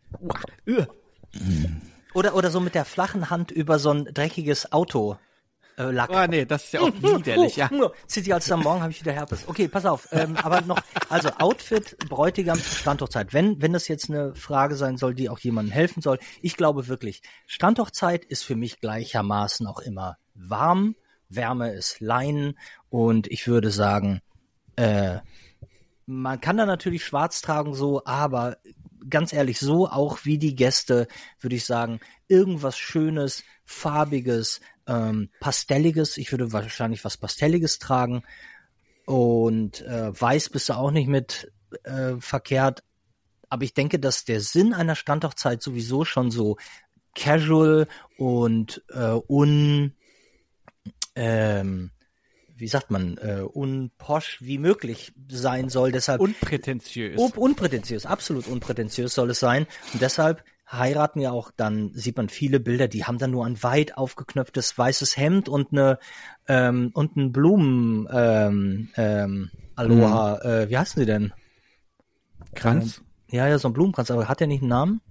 Oder, oder so mit der flachen Hand über so ein dreckiges Auto. Äh, Lack. Oh nee, das ist ja auch widerlich, ja. City als am Morgen habe ich wieder Herpes. Okay, pass auf. Ähm, aber noch, also Outfit, Bräutigam zur Strandhochzeit. Wenn, wenn das jetzt eine Frage sein soll, die auch jemandem helfen soll. Ich glaube wirklich, Strandhochzeit ist für mich gleichermaßen auch immer warm. Wärme ist Leinen. Und ich würde sagen, äh, man kann da natürlich schwarz tragen so, aber ganz ehrlich, so auch wie die Gäste, würde ich sagen, irgendwas Schönes, Farbiges, ähm, Pastelliges. Ich würde wahrscheinlich was Pastelliges tragen. Und äh, weiß bist du auch nicht mit äh, verkehrt. Aber ich denke, dass der Sinn einer Strandhochzeit sowieso schon so casual und äh, un... Ähm, wie sagt man, äh, unposch wie möglich sein soll. Deshalb Unprätentiös. Un- unprätentiös, absolut unprätentiös soll es sein. Und deshalb heiraten ja auch, dann sieht man viele Bilder, die haben dann nur ein weit aufgeknöpftes weißes Hemd und eine ähm, und ein Blumen ähm, ähm, Aloha, mhm. äh, wie heißen sie denn? Kranz? Ähm, ja, ja, so ein Blumenkranz, aber hat der nicht einen Namen?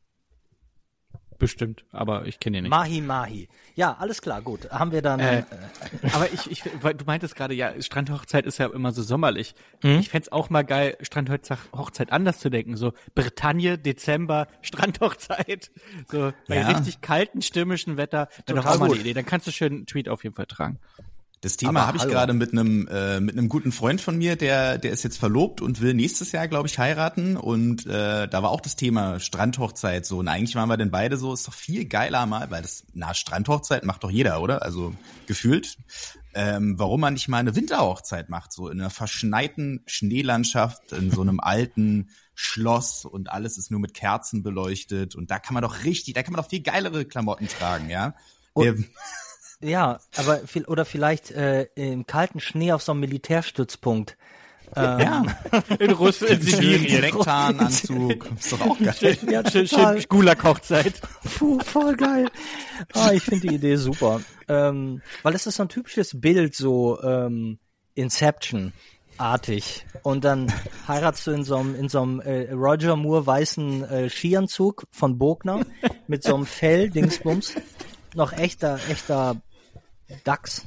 Bestimmt, aber ich kenne ihn nicht. Mahi Mahi. Ja, alles klar, gut. Haben wir dann. Äh, äh, aber ich, ich, weil du meintest gerade, ja, Strandhochzeit ist ja immer so sommerlich. Hm? Ich fänd's auch mal geil, Strandhochzeit anders zu denken. So Bretagne, Dezember, Strandhochzeit. So bei Ja. richtig kalten, stürmischen Wetter. Wäre doch Total auch mal eine gut. Idee. Dann kannst du schön einen Tweet auf jeden Fall tragen. Das Thema Aber habe ich hallo. gerade mit einem äh, mit einem guten Freund von mir, der der ist jetzt verlobt und will nächstes Jahr, glaube ich, heiraten. Und äh, da war auch das Thema Strandhochzeit so. Und eigentlich waren wir denn beide so, ist doch viel geiler mal, weil das na Strandhochzeit macht doch jeder, oder? Also gefühlt. Ähm, warum man nicht mal eine Winterhochzeit macht, so in einer verschneiten Schneelandschaft, in so einem alten Schloss und alles ist nur mit Kerzen beleuchtet. Und da kann man doch richtig, da kann man doch viel geilere Klamotten tragen, ja. Und- Der, Ja, aber viel, oder vielleicht äh, im kalten Schnee auf so einem Militärstützpunkt. Ähm, ja, In Russland, in schönen Sibirien. Direkttarnanzug, ist doch auch geil. Ja, Schön, total. schön Gulag-Hochzeit. Puh, voll geil. Ah, ich finde die Idee super. Ähm, weil das ist so ein typisches Bild, so ähm, Inception-artig. Und dann heiratst du in so einem, in so einem äh, Roger Moore weißen äh, Skianzug von Bogner mit so einem Fell-Dingsbums. Noch echter, echter Dachs.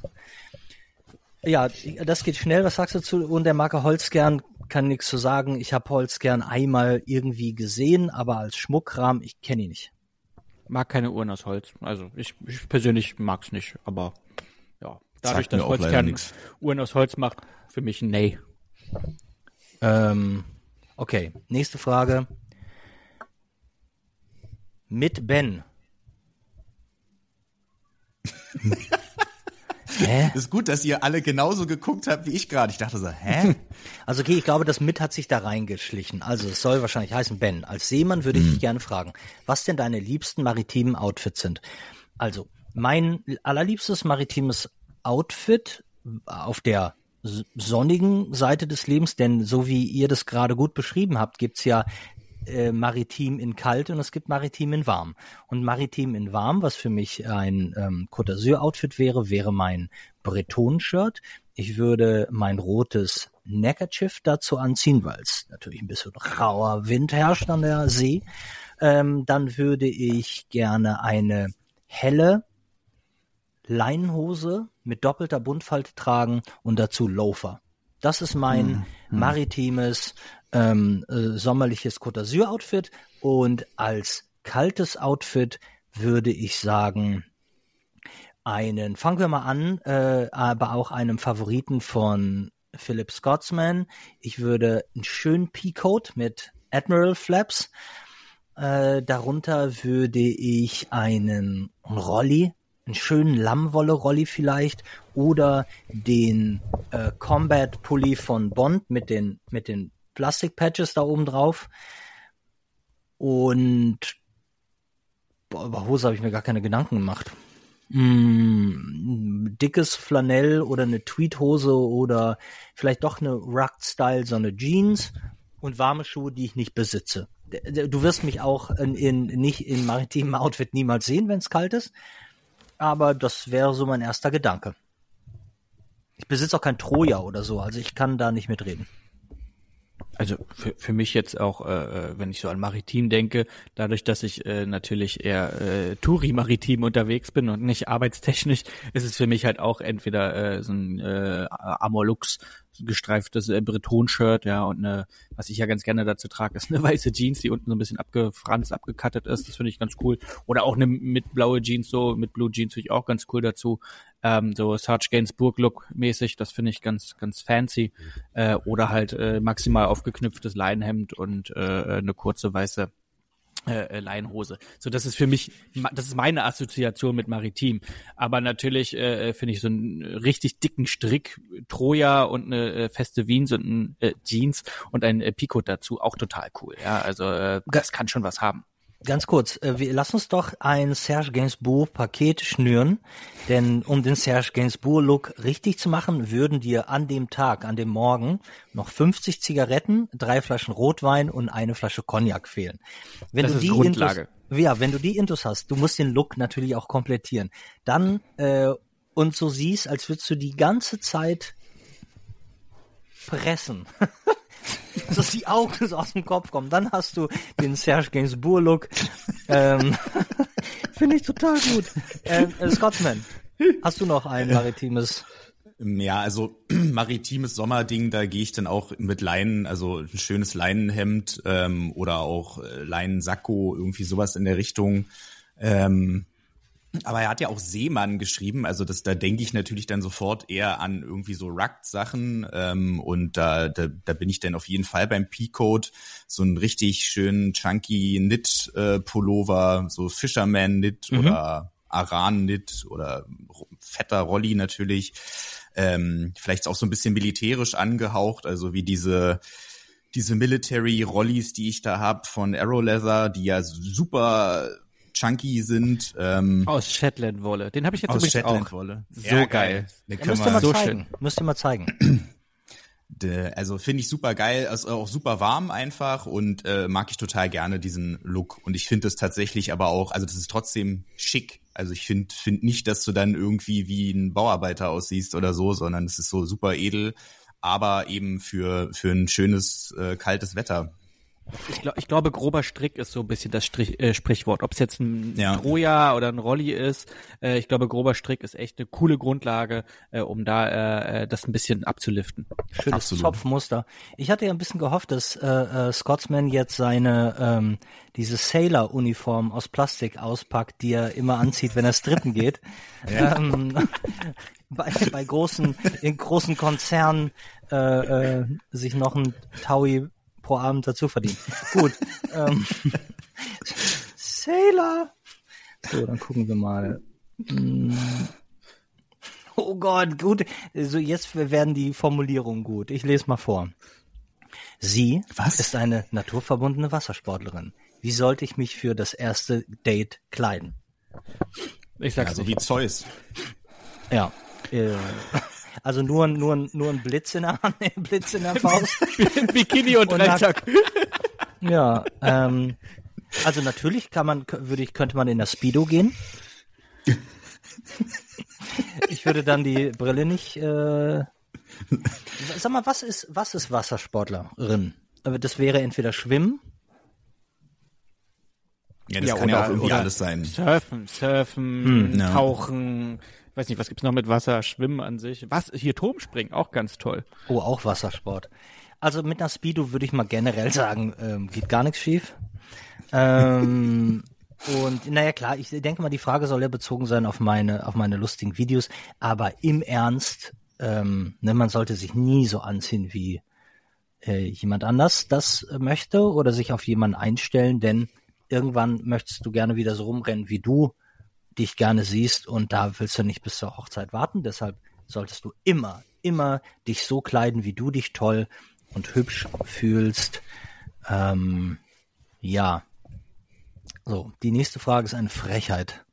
Ja, das geht schnell. Was sagst du zu? Und der Marke Holzkern kann nichts zu sagen. Ich habe Holzkern einmal irgendwie gesehen, aber als Schmuckrahmen, ich kenne ihn nicht. Mag keine Uhren aus Holz. Also ich, ich persönlich mag's nicht, aber ja. Dadurch, Sagt mir dass auch leider Holzkern nix. Uhren aus Holz macht, für mich ein Nee. Ähm, okay, nächste Frage. Mit Ben. Hä? Ist gut, dass ihr alle genauso geguckt habt wie ich gerade. Ich dachte so, hä? Also okay, ich glaube, das Mit hat sich da reingeschlichen. Also es soll wahrscheinlich heißen Ben. Als Seemann würde ich dich gerne fragen, was denn deine liebsten maritimen Outfits sind. Also mein allerliebstes maritimes Outfit auf der s- sonnigen Seite des Lebens, denn so wie ihr das gerade gut beschrieben habt, gibt's ja äh, maritim in kalt und es gibt maritim in warm. Und maritim in warm, was für mich ein ähm, Côte d'Azur-Outfit wäre, wäre mein Breton-Shirt. Ich würde mein rotes Neckerchief dazu anziehen, weil es natürlich ein bisschen rauer Wind herrscht an der See. Ähm, dann würde ich gerne eine helle Leinenhose mit doppelter Buntfalte tragen und dazu Loafer. Das ist mein Hm, maritimes, ähm, äh, sommerliches Côte d'Azur-Outfit. Und als kaltes Outfit würde ich sagen, einen, fangen wir mal an, äh, aber auch einem Favoriten von Philip Scotsman. Ich würde einen schönen Peacoat mit Admiral Flaps. Äh, darunter würde ich einen Rolli, einen schönen Lammwolle-Rolli vielleicht oder den äh, Combat-Pulli von Bond mit den mit den Plastik-Patches da oben drauf. Und boah, über Hose habe ich mir gar keine Gedanken gemacht. Mm, dickes Flanell oder eine Tweedhose oder vielleicht doch eine Rugged-Style, so eine Jeans und warme Schuhe, die ich nicht besitze. Du wirst mich auch in, in nicht in maritimem Outfit niemals sehen, wenn es kalt ist. Aber das wäre so mein erster Gedanke. Ich besitze auch kein Troja oder so, also ich kann da nicht mitreden. Also für, für mich jetzt auch, äh, wenn ich so an Maritim denke, dadurch, dass ich äh, natürlich eher äh, Touri-Maritim unterwegs bin und nicht arbeitstechnisch, ist es für mich halt auch entweder äh, so ein äh, Amorlux gestreiftes äh, Breton-Shirt, ja, und eine, was ich ja ganz gerne dazu trage, ist eine weiße Jeans, die unten so ein bisschen abgefranst, abgekattet ist, das finde ich ganz cool. Oder auch eine mit blaue Jeans, so mit Blue Jeans finde ich auch ganz cool dazu. Ähm, so Serge Gainsbourg-Look mäßig, das finde ich ganz, ganz fancy. Äh, oder halt äh, maximal aufgeknüpftes Leinenhemd und äh, eine kurze weiße äh, Leinenhose. So, das ist für mich, das ist meine Assoziation mit Maritim. Aber natürlich äh, finde ich so einen richtig dicken Strick Troja und eine äh, feste Jeans und ein äh, Jeans und ein äh, Picot dazu auch total cool. Ja, also äh, das kann schon was haben. Ganz kurz, äh, wir lass uns doch ein Serge Gainsbourg Paket schnüren, denn um den Serge Gainsbourg Look richtig zu machen, würden dir an dem Tag, an dem Morgen noch fünfzig Zigaretten, drei Flaschen Rotwein und eine Flasche Cognac fehlen. Wenn das du ist die Grundlage. Intus, ja, wenn du die Intus hast, du musst den Look natürlich auch komplettieren. Dann äh, und so siehst, als würdest du die ganze Zeit pressen. Dass die Augen so aus dem Kopf kommen. Dann hast du den Serge Gainsbourg-Look. Ähm, Finde ich total gut. Ähm, äh, Scotsman, hast du noch ein maritimes? Ja, also maritimes Sommerding, da gehe ich dann auch mit Leinen, also ein schönes Leinenhemd ähm, oder auch äh, Leinensacko, irgendwie sowas in der Richtung. Ähm, Aber er hat ja auch Seemann geschrieben, also das, da denke ich natürlich dann sofort eher an irgendwie so Rugged-Sachen ähm, und da, da, da bin ich dann auf jeden Fall beim Peacoat, so einen richtig schönen chunky Knit-Pullover, so Fisherman-Knit mhm. oder Aran-Knit oder fetter Rolli natürlich, ähm, vielleicht auch so ein bisschen militärisch angehaucht, also wie diese diese Military-Rollis, die ich da hab von Aeroleather, die ja super chunky sind. Ähm, aus Shetland-Wolle. Den habe ich jetzt aus übrigens Shetland-Wolle. auch. So ja, geil. Den können ja, müsst, ihr mal so zeigen. müsst ihr mal zeigen. De, also finde ich super geil, also auch super warm einfach und äh, mag ich total gerne diesen Look. Und ich finde das tatsächlich aber auch, also das ist trotzdem schick. Also ich finde find nicht, dass du dann irgendwie wie ein Bauarbeiter aussiehst oder so, sondern es ist so super edel, aber eben für für ein schönes, äh, kaltes Wetter. Ich, glaub, ich glaube, grober Strick ist so ein bisschen das Strich, äh, Sprichwort. Ob es jetzt ein ja. Troja oder ein Rolli ist, äh, ich glaube, grober Strick ist echt eine coole Grundlage, äh, um da äh, das ein bisschen abzuliften. Schönes Absolut. Zopfmuster. Ich hatte ja ein bisschen gehofft, dass äh, äh, Scotsman jetzt seine ähm, diese Sailor-Uniform aus Plastik auspackt, die er immer anzieht, wenn er strippen geht. Ja. Ähm, bei, bei großen in großen Konzernen äh, äh, sich noch ein Taui pro Abend dazu verdient. Gut. ähm, Sailor. So, dann gucken wir mal. Oh Gott, gut. So, jetzt werden die Formulierungen gut. Ich lese mal vor. Sie Was? ist eine naturverbundene Wassersportlerin. Wie sollte ich mich für das erste Date kleiden? Ich sag's ja, so nicht. wie Zeus. Ja. Äh, Also nur, nur, nur ein Blitz in der Hand, ein Blitz in der Faust. Bikini und Dreizack. Ja, ähm, also natürlich kann man, würde ich, könnte man in der Speedo gehen. Ich würde dann die Brille nicht, äh, sag mal, was ist, was ist Wassersportlerin? Das wäre entweder Schwimmen. Ja, das ja, kann oder, ja auch irgendwie oder alles sein. Surfen, Surfen, hm, ja. Tauchen, weiß nicht, was gibt's noch mit Wasser, Schwimmen an sich. Was, hier Turmspringen, auch ganz toll. Oh, auch Wassersport. Also mit einer Speedo würde ich mal generell sagen, ähm, geht gar nichts schief. Ähm, und naja, klar, ich denke mal, die Frage soll ja bezogen sein auf meine, auf meine lustigen Videos, aber im Ernst, ähm, ne, man sollte sich nie so anziehen, wie äh, jemand anders das möchte oder sich auf jemanden einstellen, denn irgendwann möchtest du gerne wieder so rumrennen, wie du dich gerne siehst und da willst du nicht bis zur Hochzeit warten. Deshalb solltest du immer, immer dich so kleiden, wie du dich toll und hübsch fühlst. Ähm, ja. So, die nächste Frage ist eine Frechheit.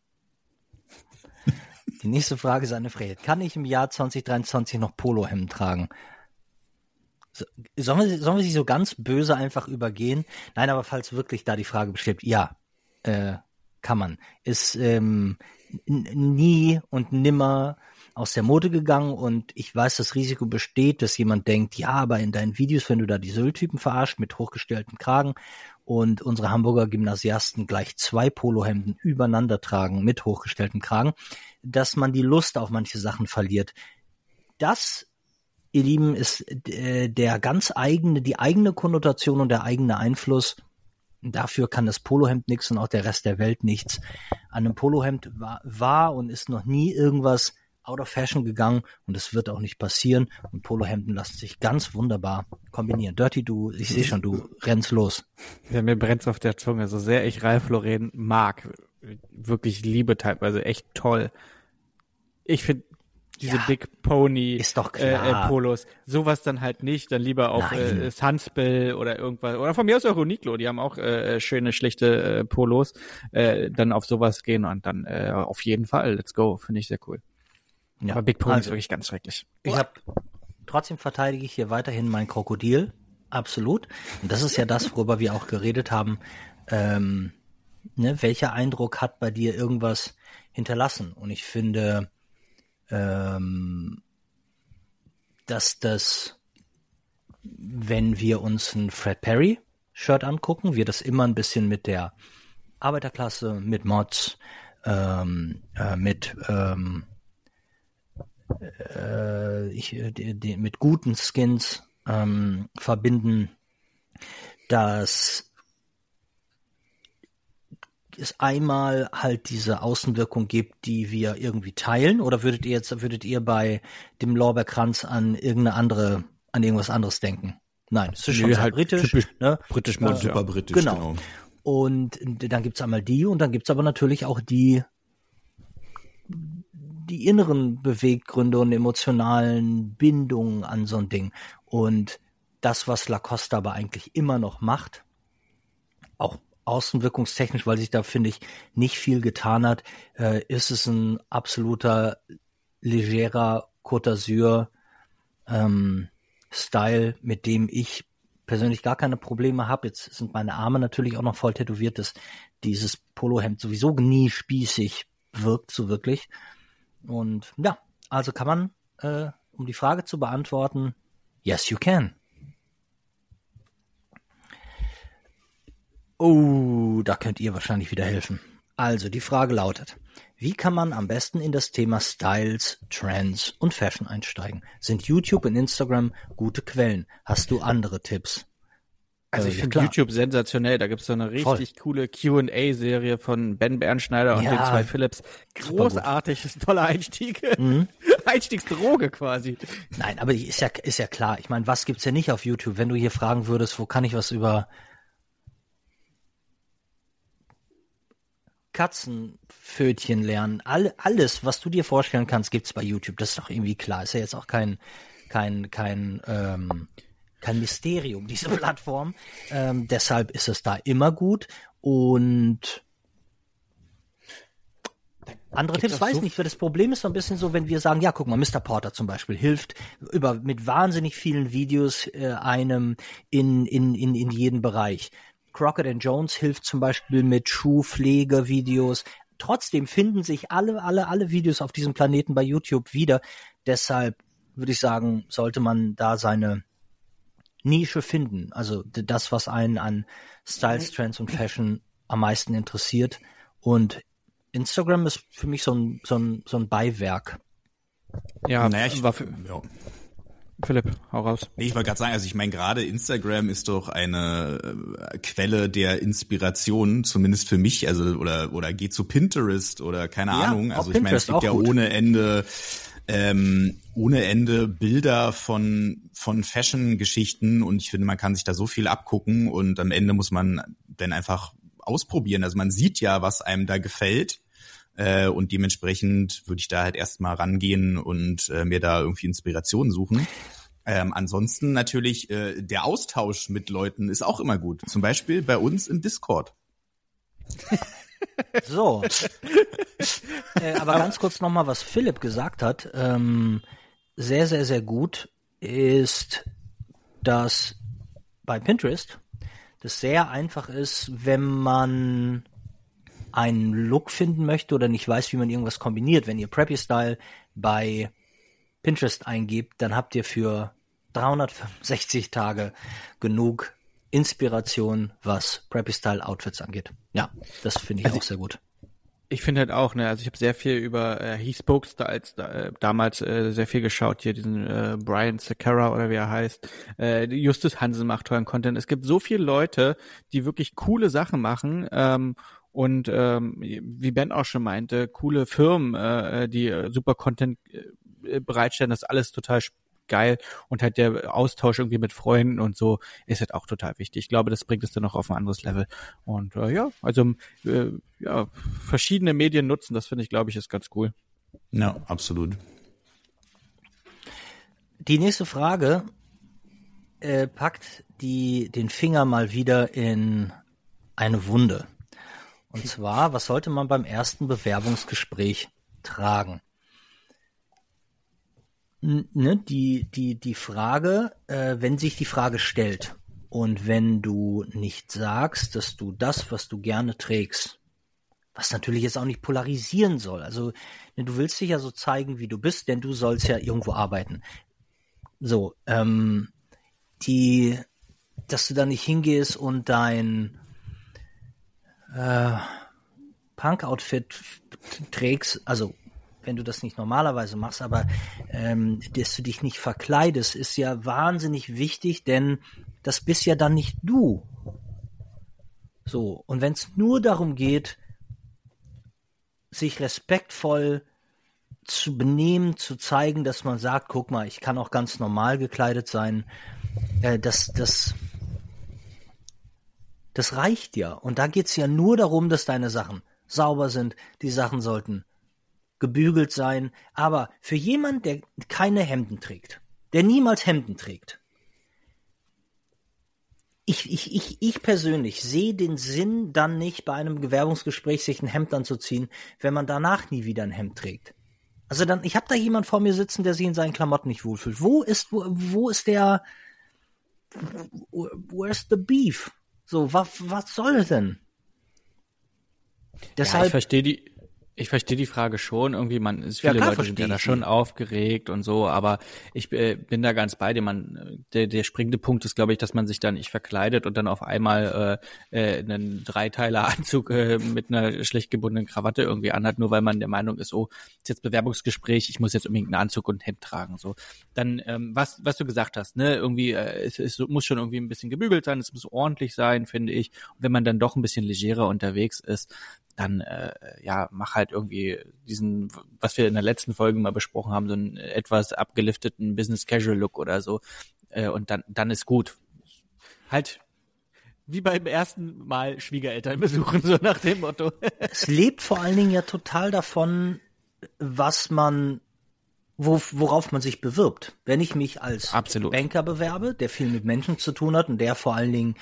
Die nächste Frage ist eine Frechheit. Kann ich im Jahr zwanzig dreiundzwanzig noch Polohemden tragen? So, sollen wir, sollen wir sie so ganz böse einfach übergehen? Nein, aber falls wirklich da die Frage besteht, ja, äh, kann man. Ist ähm, n- nie und nimmer aus der Mode gegangen und ich weiß, das Risiko besteht, dass jemand denkt, ja, aber in deinen Videos, wenn du da die Sylt-Typen verarscht mit hochgestellten Kragen und unsere Hamburger Gymnasiasten gleich zwei Polohemden übereinander tragen mit hochgestellten Kragen, dass man die Lust auf manche Sachen verliert. Das, ihr Lieben, ist äh, der ganz eigene, die eigene Konnotation und der eigene Einfluss. Dafür kann das Polohemd nichts und auch der Rest der Welt nichts. An einem Polohemd war, war und ist noch nie irgendwas out of fashion gegangen und es wird auch nicht passieren. Und Polohemden lassen sich ganz wunderbar kombinieren. Dirty, du, ich sehe schon, du rennst los. Ja, mir brennt's auf der Zunge, so sehr ich Ralph Lauren mag, wirklich liebe teilweise, echt toll. Ich finde diese Ja, Big Pony ist doch äh, klar. äh, Polos, sowas dann halt nicht, dann lieber auf Nein. äh, Sunspill oder irgendwas, oder von mir aus auch Uniqlo, die haben auch äh, schöne, schlichte äh, Polos, äh, dann auf sowas gehen und dann äh, auf jeden Fall, let's go, finde ich sehr cool. Ja, Aber Big Pony also, ist wirklich ganz schrecklich. Ich habe trotzdem verteidige ich hier weiterhin mein Krokodil, absolut. Und das ist ja das, worüber wir auch geredet haben. Ähm, ne, welcher Eindruck hat bei dir irgendwas hinterlassen? Und ich finde, ähm, dass das, wenn wir uns ein Fred Perry Shirt angucken, wir das immer ein bisschen mit der Arbeiterklasse, mit Mods, ähm, äh, mit ähm, äh, ich, die, die, mit guten Skins ähm, verbinden, dass es einmal halt diese Außenwirkung gibt, die wir irgendwie teilen, oder würdet ihr jetzt, würdet ihr bei dem Lorbeerkranz an irgendeine andere, an irgendwas anderes denken? Nein, es ist schon Nö, sehr halt britisch, typisch ne? britisch Ja, Mod, ja. Super britisch, Genau. genau. Und dann gibt's einmal die und dann gibt's aber natürlich auch die die inneren Beweggründe und emotionalen Bindungen an so ein Ding. Und das, was Lacoste aber eigentlich immer noch macht, auch außenwirkungstechnisch, weil sich da, finde ich, nicht viel getan hat, äh, ist es ein absoluter legerer Côte d'Azur ähm, Style, mit dem ich persönlich gar keine Probleme habe. Jetzt sind meine Arme natürlich auch noch voll tätowiert, dass dieses Polohemd sowieso nie spießig wirkt, so wirklich. Und ja, also kann man, äh, um die Frage zu beantworten, yes you can. Oh, da könnt ihr wahrscheinlich wieder helfen. Also, die Frage lautet, wie kann man am besten in das Thema Styles, Trends und Fashion einsteigen? Sind YouTube und Instagram gute Quellen? Hast du andere Tipps? Also Äh, ich ja, finde klar. YouTube sensationell. Da gibt's so eine richtig Voll. coole Q and A-Serie von Ben Bernschneider und Ja, den zwei Philips. Großartig, ist ein toller Einstieg. Mhm. Einstiegsdroge quasi. Nein, aber ist ja, ist ja klar. Ich meine, was gibt's ja nicht auf YouTube? Wenn du hier fragen würdest, wo kann ich was über Katzenpfötchen lernen? All, alles, was du dir vorstellen kannst, gibt's bei YouTube. Das ist doch irgendwie klar. Ist ja jetzt auch kein, kein, kein, ähm, kein Mysterium, diese Plattform. Ähm, deshalb ist es da immer gut. Und andere Gibt's Tipps auch weiß so- nicht, weil das Problem ist so ein bisschen so, wenn wir sagen, ja, guck mal, Mister Porter zum Beispiel hilft über mit wahnsinnig vielen Videos äh, einem in, in, in, in jeden Bereich. Crockett and Jones hilft zum Beispiel mit Schuhpflegevideos. Trotzdem finden sich alle, alle, alle Videos auf diesem Planeten bei YouTube wieder. Deshalb würde ich sagen, sollte man da seine Nische finden. Also d- das, was einen an Styles, Trends und Fashion am meisten interessiert. Und Instagram ist für mich so ein, so ein, so ein Beiwerk. Ja, Naja, ich, war für, ja. Philipp, hau raus. Nee, ich wollte gerade sagen, also ich meine, gerade Instagram ist doch eine äh, Quelle der Inspiration, zumindest für mich, also oder oder geht zu Pinterest oder keine Ja, Ahnung. auch Also ich meine, es Pinterest, gibt ja auch gut. ohne Ende ähm, ohne Ende Bilder von von Fashion-Geschichten und ich finde, man kann sich da so viel abgucken und am Ende muss man dann einfach ausprobieren. Also man sieht ja, was einem da gefällt. Äh, und dementsprechend würde ich da halt erstmal rangehen und äh, mir da irgendwie Inspiration suchen. Ähm, ansonsten natürlich äh, der Austausch mit Leuten ist auch immer gut. Zum Beispiel bei uns im Discord. So. äh, aber ganz kurz nochmal, was Philipp gesagt hat. Ähm, sehr, sehr, sehr gut ist, dass bei Pinterest das sehr einfach ist, wenn man einen Look finden möchte oder nicht weiß, wie man irgendwas kombiniert, wenn ihr Preppy Style bei Pinterest eingebt, dann habt ihr für dreihundertfünfundsechzig Tage genug Inspiration, was Preppy Style Outfits angeht. Ja, das finde ich also auch sehr gut. Ich finde halt auch, ne, also ich habe sehr viel über äh, He Spoke Styles da, äh, damals äh, sehr viel geschaut, hier diesen äh, Brian Sequeira oder wie er heißt. Äh, Justus Hansen macht tollen Content. Es gibt so viele Leute, die wirklich coole Sachen machen ähm, und ähm, wie Ben auch schon meinte, coole Firmen, äh, die äh, super Content äh, bereitstellen, das ist alles total geil und halt der Austausch irgendwie mit Freunden und so ist halt auch total wichtig. Ich glaube, das bringt es dann noch auf ein anderes Level. Und äh, ja, also äh, ja, verschiedene Medien nutzen, das finde ich, glaube ich, ist ganz cool. Ja, absolut. Die nächste Frage äh, packt die den Finger mal wieder in eine Wunde. Und zwar, was sollte man beim ersten Bewerbungsgespräch tragen? Ne, die, die, die Frage, äh, wenn sich die Frage stellt und wenn du nicht sagst, dass du das, was du gerne trägst, was natürlich jetzt auch nicht polarisieren soll, also ne, du willst dich ja so zeigen, wie du bist, denn du sollst ja irgendwo arbeiten. So, ähm, die, dass du da nicht hingehst und dein äh, Punk-Outfit trägst, also wenn du das nicht normalerweise machst, aber ähm, dass du dich nicht verkleidest, ist ja wahnsinnig wichtig, denn das bist ja dann nicht du. So, und wenn es nur darum geht, sich respektvoll zu benehmen, zu zeigen, dass man sagt, guck mal, ich kann auch ganz normal gekleidet sein, äh, das, das, das reicht ja. Und da geht's ja nur darum, dass deine Sachen sauber sind, die Sachen sollten gebügelt sein, aber für jemand, der keine Hemden trägt, der niemals Hemden trägt, ich, ich, ich, ich persönlich sehe den Sinn dann nicht, bei einem Bewerbungsgespräch sich ein Hemd anzuziehen, wenn man danach nie wieder ein Hemd trägt. Also dann, ich habe da jemand vor mir sitzen, der sich in seinen Klamotten nicht wohlfühlt. Wo ist, wo, wo ist der, where's the beef? So, was, was soll denn? Deshalb, ja, ich verstehe die, Ich verstehe die Frage schon, irgendwie, man ist viele ja, klar, Leute sind ja da schon aufgeregt und so, aber ich äh, bin da ganz bei dir. Man, der, der springende Punkt ist, glaube ich, dass man sich dann nicht verkleidet und dann auf einmal äh, äh, einen Dreiteiler-Anzug äh, mit einer schlecht gebundenen Krawatte irgendwie anhat, nur weil man der Meinung ist, oh, ist jetzt Bewerbungsgespräch, ich muss jetzt unbedingt einen Anzug und ein Hemd tragen. So, dann ähm, was, was du gesagt hast, ne, irgendwie, äh, es, es muss schon irgendwie ein bisschen gebügelt sein, es muss ordentlich sein, finde ich. Und wenn man dann doch ein bisschen legerer unterwegs ist, dann äh, ja, mach halt irgendwie diesen, was wir in der letzten Folge mal besprochen haben, so einen etwas abgelifteten Business-Casual-Look oder so, äh, und dann dann ist gut. Halt wie beim ersten Mal Schwiegereltern besuchen, so nach dem Motto. Es lebt vor allen Dingen ja total davon, was man, wo, worauf man sich bewirbt. Wenn ich mich als Absolut. Banker bewerbe, der viel mit Menschen zu tun hat und der vor allen Dingen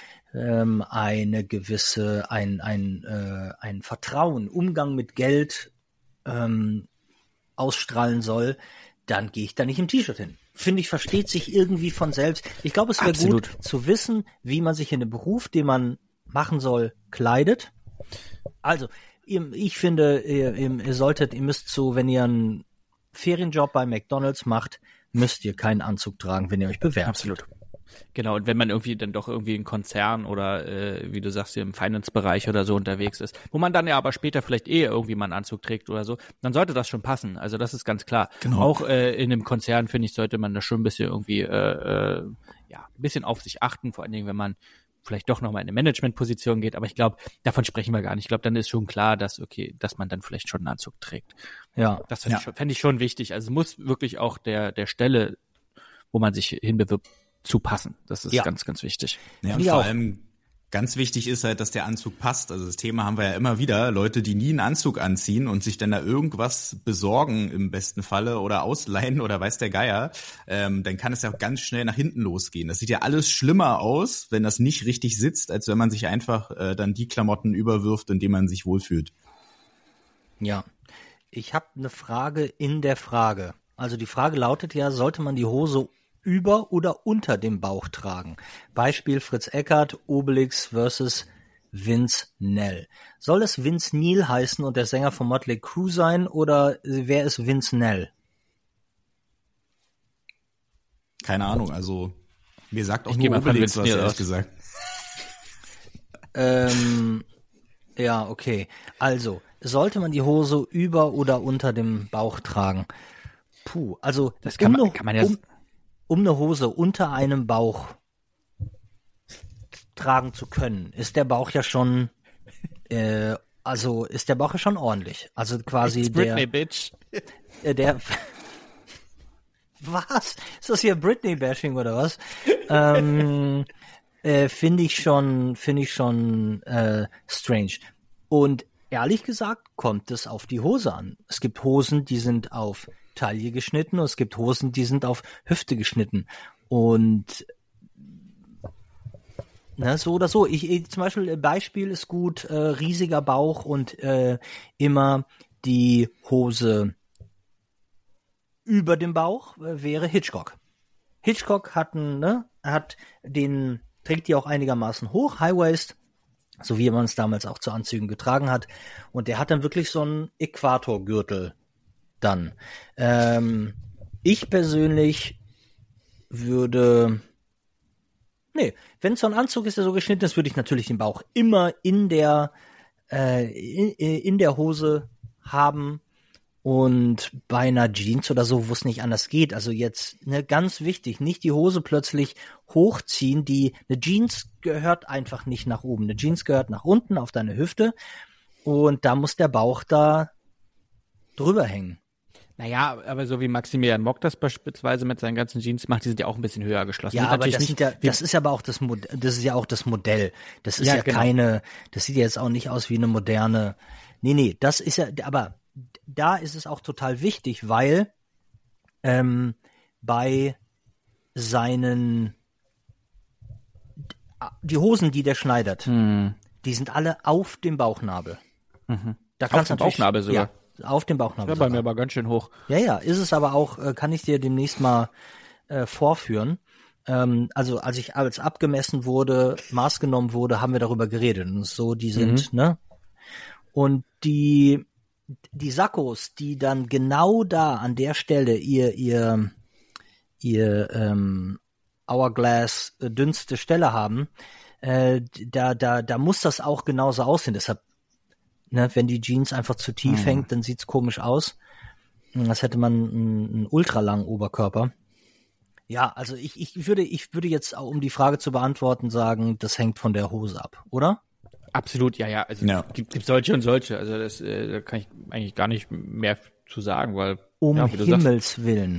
eine gewisse, ein, ein, äh, ein Vertrauen, Umgang mit Geld ähm, ausstrahlen soll, dann gehe ich da nicht im T-Shirt hin. Finde ich, versteht sich irgendwie von selbst. Ich glaube, es wäre gut zu wissen, wie man sich in dem Beruf, den man machen soll, kleidet. Also, ihr, ich finde, ihr, ihr solltet, ihr müsst so, wenn ihr einen Ferienjob bei McDonald's macht, müsst ihr keinen Anzug tragen, wenn ihr euch bewerbt. Absolut. Genau, und wenn man irgendwie dann doch irgendwie in Konzern oder äh, wie du sagst, hier im Finance-Bereich oder so unterwegs ist, wo man dann ja aber später vielleicht eh irgendwie mal einen Anzug trägt oder so, dann sollte das schon passen. Also das ist ganz klar. Genau. Auch äh, in einem Konzern, finde ich, sollte man da schon ein bisschen irgendwie äh, äh, ja, ein bisschen auf sich achten, vor allen Dingen, wenn man vielleicht doch nochmal in eine Managementposition geht, aber ich glaube, davon sprechen wir gar nicht. Ich glaube, dann ist schon klar, dass okay, dass man dann vielleicht schon einen Anzug trägt. Ja. Das fände ja. ich, fänd ich schon wichtig. Also es muss wirklich auch der der Stelle, wo man sich hinbewirbt, zu passen. Das ist ja. ganz, ganz wichtig. Ja, und vor allem ganz wichtig ist halt, dass der Anzug passt. Also das Thema haben wir ja immer wieder. Leute, die nie einen Anzug anziehen und sich dann da irgendwas besorgen im besten Falle oder ausleihen oder weiß der Geier, ähm, dann kann es ja auch ganz schnell nach hinten losgehen. Das sieht ja alles schlimmer aus, wenn das nicht richtig sitzt, als wenn man sich einfach äh, dann die Klamotten überwirft, in denen man sich wohlfühlt. Ja, ich habe eine Frage in der Frage. Also die Frage lautet ja, sollte man die Hose über oder unter dem Bauch tragen? Beispiel Fritz Eckert, Obelix versus Vince Neil. Soll es Vince Neil heißen und der Sänger von Motley Crue sein oder wer ist Vince Neil? Keine Ahnung, also mir sagt auch ich nur Obelix was, ehrlich gesagt. ähm, ja, okay. Also, sollte man die Hose über oder unter dem Bauch tragen? Puh, also das kann, um, man, eine, kann man ja um, um eine Hose unter einem Bauch tragen zu können, ist der Bauch ja schon, äh, also ist der Bauch ja schon ordentlich. Also quasi It's der, Britney, bitch. äh, der, was? Ist das hier Britney-Bashing oder was? ähm, äh, finde ich schon, finde ich schon äh, strange. Und ehrlich gesagt kommt es auf die Hose an. Es gibt Hosen, die sind auf Taille geschnitten und es gibt Hosen, die sind auf Hüfte geschnitten. Und ne, so oder so. Ich, ich zum Beispiel Beispiel ist gut, äh, riesiger Bauch und äh, immer die Hose über dem Bauch äh, wäre Hitchcock. Hitchcock hat einen, ne, hat den, trägt die auch einigermaßen hoch, High Waist, so wie man es damals auch zu Anzügen getragen hat. Und der hat dann wirklich so einen Äquatorgürtel dann. Ähm, ich persönlich würde, nee, wenn so ein Anzug ist, der so geschnitten ist, würde ich natürlich den Bauch immer in der, äh, in, in der Hose haben. Und bei einer Jeans oder so, wo es nicht anders geht, also jetzt, ne, ganz wichtig, nicht die Hose plötzlich hochziehen, die, eine Jeans gehört einfach nicht nach oben, eine Jeans gehört nach unten auf deine Hüfte und da muss der Bauch da drüber hängen. Naja, aber so wie Maximilian Mock das beispielsweise mit seinen ganzen Jeans macht, die sind ja auch ein bisschen höher geschlossen. Ja, aber das, nicht, sind ja, das ist aber auch das Mod- das ist ja auch das Modell. Das ist Ja, ja, genau. keine, das sieht ja jetzt auch nicht aus wie eine moderne, nee, nee, das ist ja, aber da ist es auch total wichtig, weil ähm, bei seinen die Hosen, die der schneidert, hm. die sind alle auf dem Bauchnabel. Mhm. Da Auf kannst dem du natürlich- Bauchnabel sogar. Ja, auf dem Bauchnabel. Ja, bei mir sogar. aber ganz schön hoch. Ja, ja, ist es aber auch, äh, kann ich dir demnächst mal äh, vorführen. Ähm, also als ich als abgemessen wurde, Maß genommen wurde, haben wir darüber geredet. Und so, die sind, Mhm. ne? Und die die Sakkos, die dann genau da an der Stelle ihr ihr ihr ähm, Hourglass äh, dünnste Stelle haben, äh, da da da muss das auch genauso aussehen. Deshalb, ne, wenn die Jeans einfach zu tief Mhm. hängt, dann sieht's komisch aus. Als hätte man einen, einen ultralangen Oberkörper. Ja, also ich ich würde ich würde jetzt auch, um die Frage zu beantworten, sagen, das hängt von der Hose ab, oder? Absolut, ja, ja. Also Ja. gibt, gibt solche und solche. Also das, äh, da kann ich eigentlich gar nicht mehr zu sagen, weil Um ja, wie du sagst, Himmels Willen.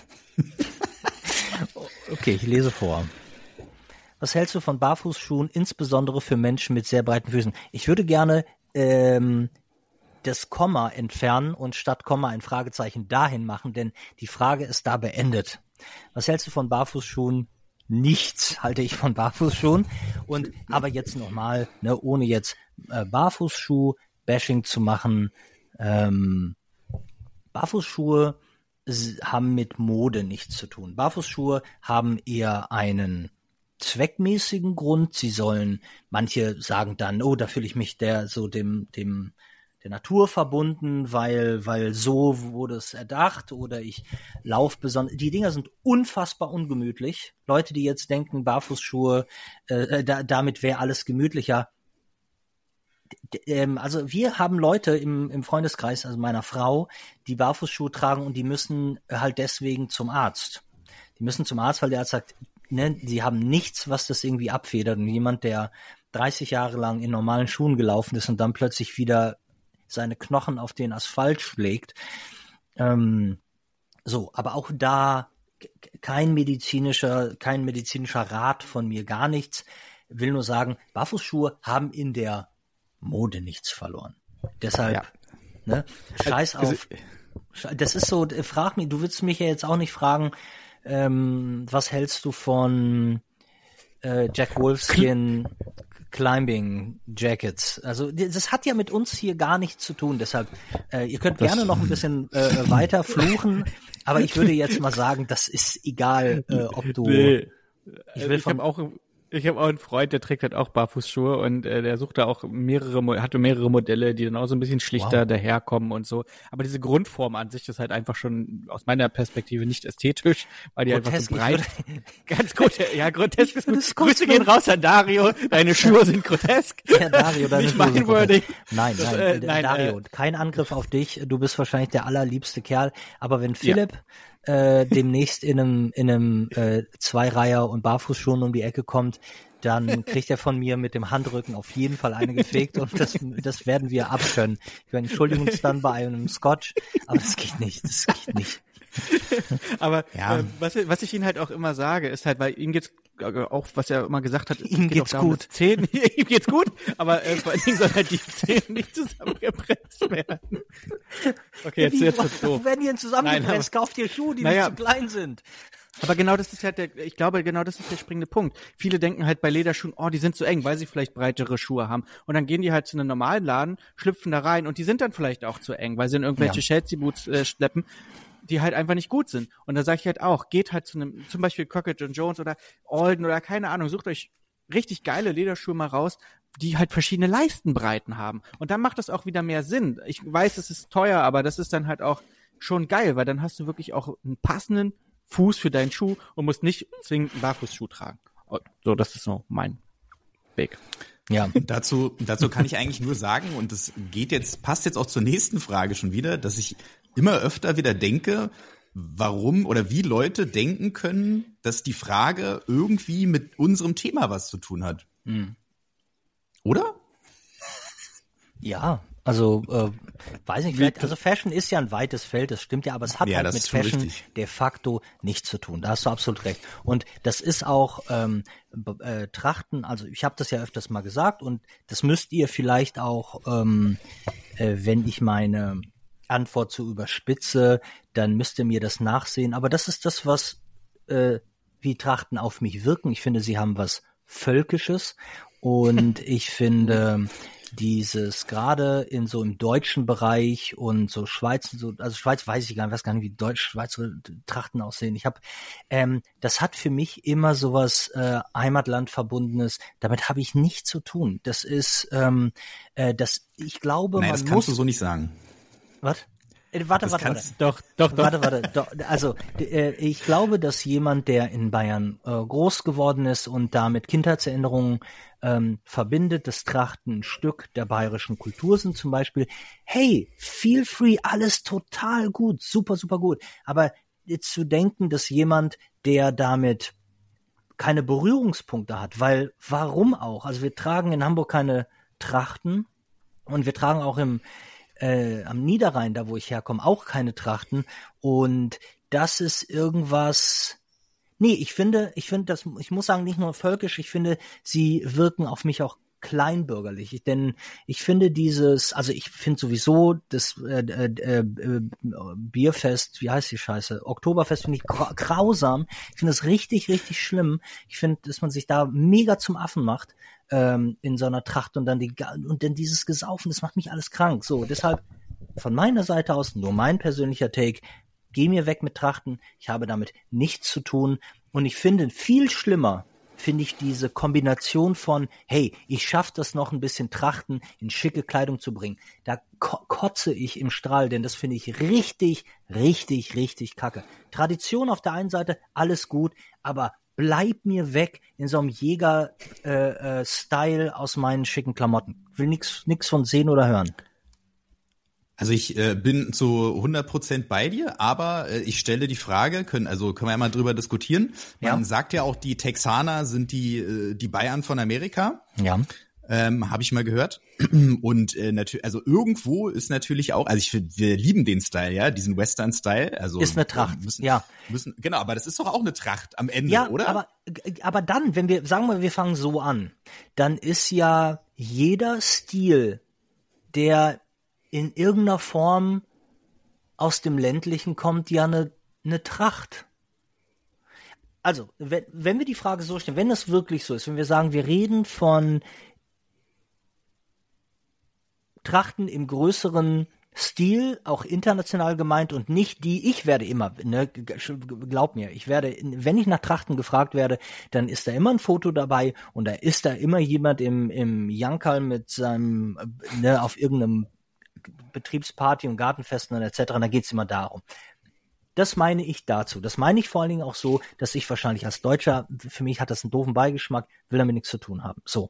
Okay, ich lese vor. Was hältst du von Barfußschuhen, insbesondere für Menschen mit sehr breiten Füßen? Ich würde gerne ähm, das Komma entfernen und statt Komma ein Fragezeichen dahin machen, denn die Frage ist da beendet. Was hältst du von Barfußschuhen? Nichts halte ich von Barfußschuhen. Und aber jetzt nochmal, ne, ohne jetzt äh, Barfußschuh-Bashing zu machen, ähm, Barfußschuhe s- haben mit Mode nichts zu tun. Barfußschuhe haben eher einen zweckmäßigen Grund. Sie sollen, manche sagen dann, oh, da fühle ich mich der so dem dem der Natur verbunden, weil weil so wurde es erdacht, oder ich laufe besonders. Die Dinger sind unfassbar ungemütlich. Leute, die jetzt denken, Barfußschuhe, äh, da, damit wäre alles gemütlicher. D- ähm, also wir haben Leute im im Freundeskreis, also meiner Frau, die Barfußschuhe tragen und die müssen halt deswegen zum Arzt. Die müssen zum Arzt, weil der Arzt sagt, ne, sie haben nichts, was das irgendwie abfedert. Und jemand, der dreißig Jahre lang in normalen Schuhen gelaufen ist und dann plötzlich wieder seine Knochen auf den Asphalt schlägt. Ähm, so, aber auch da k- kein medizinischer, kein medizinischer Rat von mir, gar nichts. Will nur sagen, Barfußschuhe haben in der Mode nichts verloren. Deshalb, Ja. ne, scheiß Also- auf. Sche- Das ist so, äh, frag mich, du willst mich ja jetzt auch nicht fragen, ähm, was hältst du von äh, Jack Wolfskin Climbing Jackets? Also die- das hat ja mit uns hier gar nichts zu tun. Deshalb, äh, ihr könnt Das- gerne noch ein bisschen äh, weiter fluchen, aber ich würde jetzt mal sagen, das ist egal, äh, ob du. Nee. Ich Ich, will ich von- habe auch Ich habe auch einen Freund, der trägt halt auch Barfußschuhe und äh, der sucht da auch mehrere, hatte mehrere Modelle, die dann auch so ein bisschen schlichter wow. daherkommen und so. Aber diese Grundform an sich ist halt einfach schon aus meiner Perspektive nicht ästhetisch, weil die grotesk, einfach so breit, ganz gut, ja, grotesk ist gut. Grüße gehen raus an Dario, deine Schuhe sind grotesk. Ja, Dario, deine nicht Schuhe sind grotesk. Nein, das, nein, äh, äh, nein, Dario, äh, kein Angriff auf dich, du bist wahrscheinlich der allerliebste Kerl, aber wenn Philipp ja. äh, demnächst in einem, in einem äh, Zweireiher und Barfußschuhen um die Ecke kommt, dann kriegt er von mir mit dem Handrücken auf jeden Fall eine gefegt und das, das werden wir abkönnen. Wir entschuldigen uns dann bei einem Scotch, aber das geht nicht, das geht nicht. Aber ja. äh, was, was ich Ihnen halt auch immer sage, ist halt, weil ihm geht's auch, was er immer gesagt hat, ihm geht geht's darum, gut. Zähne, ihm geht's gut, aber äh, vor allen Dingen soll halt die Zähne nicht zusammengepresst werden. Okay, jetzt, Wie, jetzt wird's doof. Wenn ihr zusammengepresst, Nein, kauft ihr Schuhe, die naja, nicht zu klein sind. Aber genau das ist halt der, ich glaube, genau das ist der springende Punkt. Viele denken halt bei Lederschuhen, oh, die sind zu eng, weil sie vielleicht breitere Schuhe haben. Und dann gehen die halt zu einem normalen Laden, schlüpfen da rein und die sind dann vielleicht auch zu eng, weil sie in irgendwelche ja. Chelsea-Boots äh, schleppen, die halt einfach nicht gut sind. Und da sage ich halt auch, geht halt zu einem, zum Beispiel Crockett and Jones oder Alden oder keine Ahnung, sucht euch richtig geile Lederschuhe mal raus, die halt verschiedene Leistenbreiten haben. Und dann macht das auch wieder mehr Sinn. Ich weiß, es ist teuer, aber das ist dann halt auch schon geil, weil dann hast du wirklich auch einen passenden Fuß für deinen Schuh und musst nicht zwingend einen Barfußschuh tragen. So, das ist so mein Weg. Ja, dazu, dazu kann ich eigentlich nur sagen, und das geht jetzt, passt jetzt auch zur nächsten Frage schon wieder, dass ich immer öfter wieder denke, warum oder wie Leute denken können, dass die Frage irgendwie mit unserem Thema was zu tun hat. Hm. Oder? Ja, also äh, weiß nicht, vielleicht, also Fashion ist ja ein weites Feld, das stimmt ja, aber es hat ja, halt mit Fashion richtig. de facto nichts zu tun. Da hast du absolut recht. Und das ist auch ähm, äh, Trachten, also ich habe das ja öfters mal gesagt und das müsst ihr vielleicht auch, ähm, äh, wenn ich meine Antwort zu überspitze, dann müsst ihr mir das nachsehen. Aber das ist das, was äh, wie Trachten auf mich wirken. Ich finde, sie haben was Völkisches und ich finde dieses gerade in so im deutschen Bereich und so Schweiz, so also Schweiz weiß ich gar nicht, weiß gar nicht, wie deutsch Schweizer Trachten aussehen. Ich habe, ähm, das hat für mich immer sowas äh, Heimatland verbundenes. Damit habe ich nichts zu tun. Das ist, ähm, äh, das ich glaube, Nein, man das muss. kannst du so nicht sagen. Was? Äh, warte, das warte, warte. Doch, doch, doch. Warte, warte. Doch, also äh, ich glaube, dass jemand, der in Bayern äh, groß geworden ist und damit Kindheitserinnerungen ähm, verbindet, das Trachten ein Stück der bayerischen Kultur sind zum Beispiel, hey, feel free, alles total gut, super, super gut. Aber jetzt zu denken, dass jemand, der damit keine Berührungspunkte hat, weil warum auch? Also wir tragen in Hamburg keine Trachten und wir tragen auch im Äh, am Niederrhein, da wo ich herkomme, auch keine Trachten und das ist irgendwas, nee, ich finde, ich finde das, ich muss sagen, nicht nur völkisch, ich finde, sie wirken auf mich auch kleinbürgerlich, ich, denn ich finde dieses, also ich finde sowieso das äh, äh, äh, Bierfest, wie heißt die Scheiße, Oktoberfest finde ich gra- grausam, ich finde das richtig, richtig schlimm, ich finde, dass man sich da mega zum Affen macht, ähm, in so einer Tracht und dann die, und dann dieses Gesaufen, das macht mich alles krank, so, deshalb von meiner Seite aus nur mein persönlicher Take, geh mir weg mit Trachten, ich habe damit nichts zu tun und ich finde viel schlimmer, finde ich diese Kombination von, hey, ich schaffe das noch ein bisschen Trachten in schicke Kleidung zu bringen. Da ko- kotze ich im Strahl, denn das finde ich richtig, richtig, richtig kacke. Tradition auf der einen Seite, alles gut, aber bleib mir weg in so einem Jäger-Style äh, äh, aus meinen schicken Klamotten. Will nix, nix von sehen oder hören. Also ich äh, bin zu hundert Prozent bei dir, aber äh, ich stelle die Frage, können also können wir ja mal drüber diskutieren. Man Ja. sagt ja auch, die Texaner sind die äh, die Bayern von Amerika. Ja. Ähm, habe ich mal gehört. Und äh, natürlich, also irgendwo ist natürlich auch, also ich find, wir lieben den Style, ja, diesen Western-Style. Also Ist eine Tracht, müssen, ja. Müssen, genau, aber das ist doch auch eine Tracht am Ende, Ja, oder? aber, aber dann, wenn wir, sagen wir, wir fangen so an, dann ist ja jeder Stil, der in irgendeiner Form aus dem Ländlichen kommt, ja eine, eine Tracht. Also, wenn, wenn wir die Frage so stellen, wenn das wirklich so ist, wenn wir sagen, wir reden von Trachten im größeren Stil, auch international gemeint und nicht die, ich werde immer, ne, glaub mir, ich werde, wenn ich nach Trachten gefragt werde, dann ist da immer ein Foto dabei und da ist da immer jemand im, im Jankerl mit seinem, ne, auf irgendeinem Betriebsparty und Gartenfesten und et cetera. Da geht's immer darum. Das meine ich dazu. Das meine ich vor allen Dingen auch so, dass ich wahrscheinlich als Deutscher, für mich hat das einen doofen Beigeschmack, will damit nichts zu tun haben. So.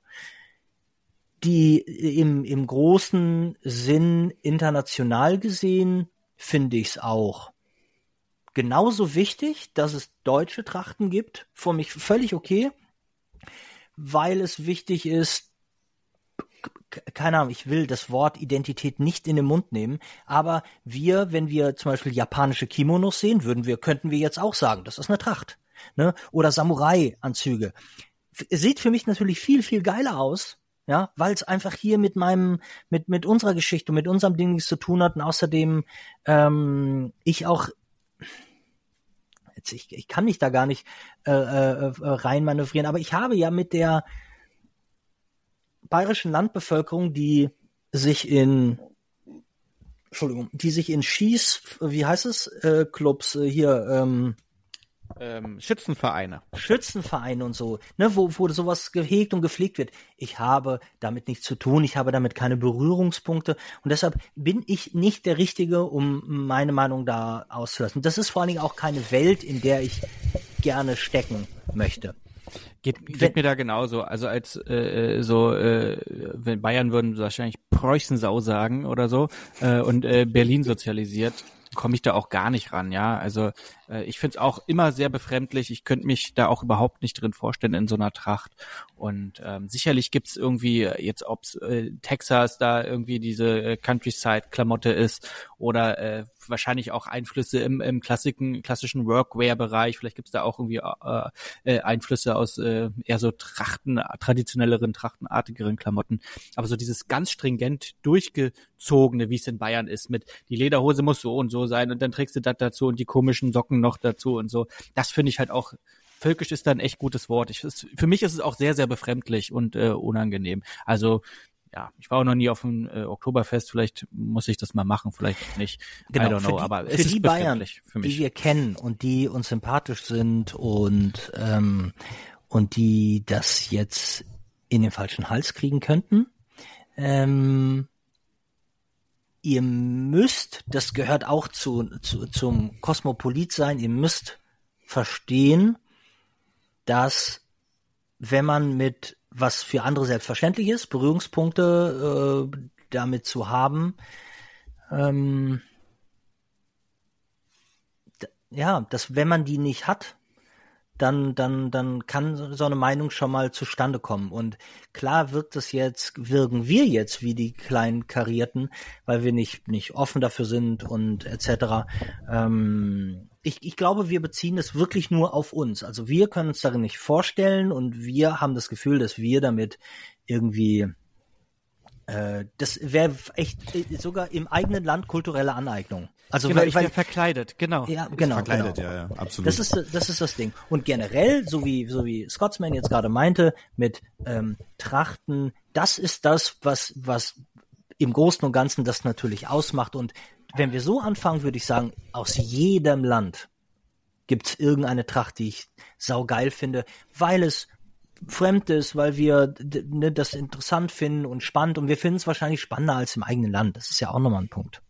Die im, im großen Sinn international gesehen finde ich es auch genauso wichtig, dass es deutsche Trachten gibt. Für mich völlig okay, weil es wichtig ist, keine Ahnung, ich will das Wort Identität nicht in den Mund nehmen, aber wir, wenn wir zum Beispiel japanische Kimonos sehen, würden wir, könnten wir jetzt auch sagen, das ist eine Tracht, ne? Oder Samurai-Anzüge. Sieht für mich natürlich viel, viel geiler aus, ja, weil es einfach hier mit meinem, mit mit unserer Geschichte, mit unserem Ding nichts zu tun hat und außerdem ähm, ich auch, jetzt ich, ich kann mich da gar nicht äh, äh, reinmanövrieren, aber ich habe ja mit der bayerischen Landbevölkerung, die sich in, Entschuldigung, die sich in Schieß, wie heißt es, äh, Clubs äh, hier, ähm, Ähm, Schützenvereine. Schützenvereine und so, ne, wo, wo sowas gehegt und gepflegt wird. Ich habe damit nichts zu tun, ich habe damit keine Berührungspunkte und deshalb bin ich nicht der Richtige, um meine Meinung da auszulassen. Das ist vor allen Dingen auch keine Welt, in der ich gerne stecken möchte. Geht, geht mir da genauso. Also als äh, so, äh, wenn Bayern würden wahrscheinlich Preußensau sagen oder so äh, und äh, Berlin sozialisiert, komme ich da auch gar nicht ran, ja. Also äh, ich finde es auch immer sehr befremdlich. Ich könnte mich da auch überhaupt nicht drin vorstellen in so einer Tracht. Und ähm, sicherlich gibt's irgendwie jetzt, ob's äh, Texas da irgendwie diese äh, Countryside-Klamotte ist oder äh, wahrscheinlich auch Einflüsse im, im klassischen, klassischen Workwear-Bereich. Vielleicht gibt's da auch irgendwie äh, äh, Einflüsse aus äh, eher so Trachten, traditionelleren, trachtenartigeren Klamotten. Aber so dieses ganz stringent durchgezogene, wie es in Bayern ist, mit die Lederhose muss so und so sein und dann trägst du das dazu und die komischen Socken noch dazu und so. Das finde ich halt auch, völkisch ist da ein echt gutes Wort. Ich, es, für mich ist es auch sehr, sehr befremdlich und äh, unangenehm. Also ja, ich war auch noch nie auf dem äh, Oktoberfest, vielleicht muss ich das mal machen, vielleicht nicht. Genau, I don't know, für die, aber es für ist die Bayern, für mich. die wir kennen und die uns sympathisch sind und ähm, und die das jetzt in den falschen Hals kriegen könnten, ähm, ihr müsst, das gehört auch zu, zu zum Kosmopolit sein, ihr müsst verstehen, dass wenn man mit, was für andere selbstverständlich ist, Berührungspunkte äh, damit zu haben, ähm, d- ja, dass wenn man die nicht hat, dann, dann, dann kann so eine Meinung schon mal zustande kommen. Und klar wirkt es jetzt, wirken wir jetzt wie die kleinen Karierten, weil wir nicht, nicht offen dafür sind und et cetera. Ähm, ich, ich glaube, wir beziehen es wirklich nur auf uns. Also wir können uns darin nicht vorstellen und wir haben das Gefühl, dass wir damit irgendwie äh, das wäre echt äh, sogar im eigenen Land kulturelle Aneignung. Also genau, weil, ich weil wäre verkleidet, genau. ja, genau, Verkleidet, genau. ja, ja, absolut. Das ist das ist das Ding. Und generell, so wie so wie Scotsman jetzt gerade meinte, mit ähm, Trachten, das ist das, was was im Großen und Ganzen das natürlich ausmacht. Und wenn wir so anfangen, würde ich sagen, aus jedem Land gibt's irgendeine Tracht, die ich saugeil finde, weil es fremd ist, weil wir d- ne, das interessant finden und spannend. Und wir finden es wahrscheinlich spannender als im eigenen Land. Das ist ja auch nochmal ein Punkt.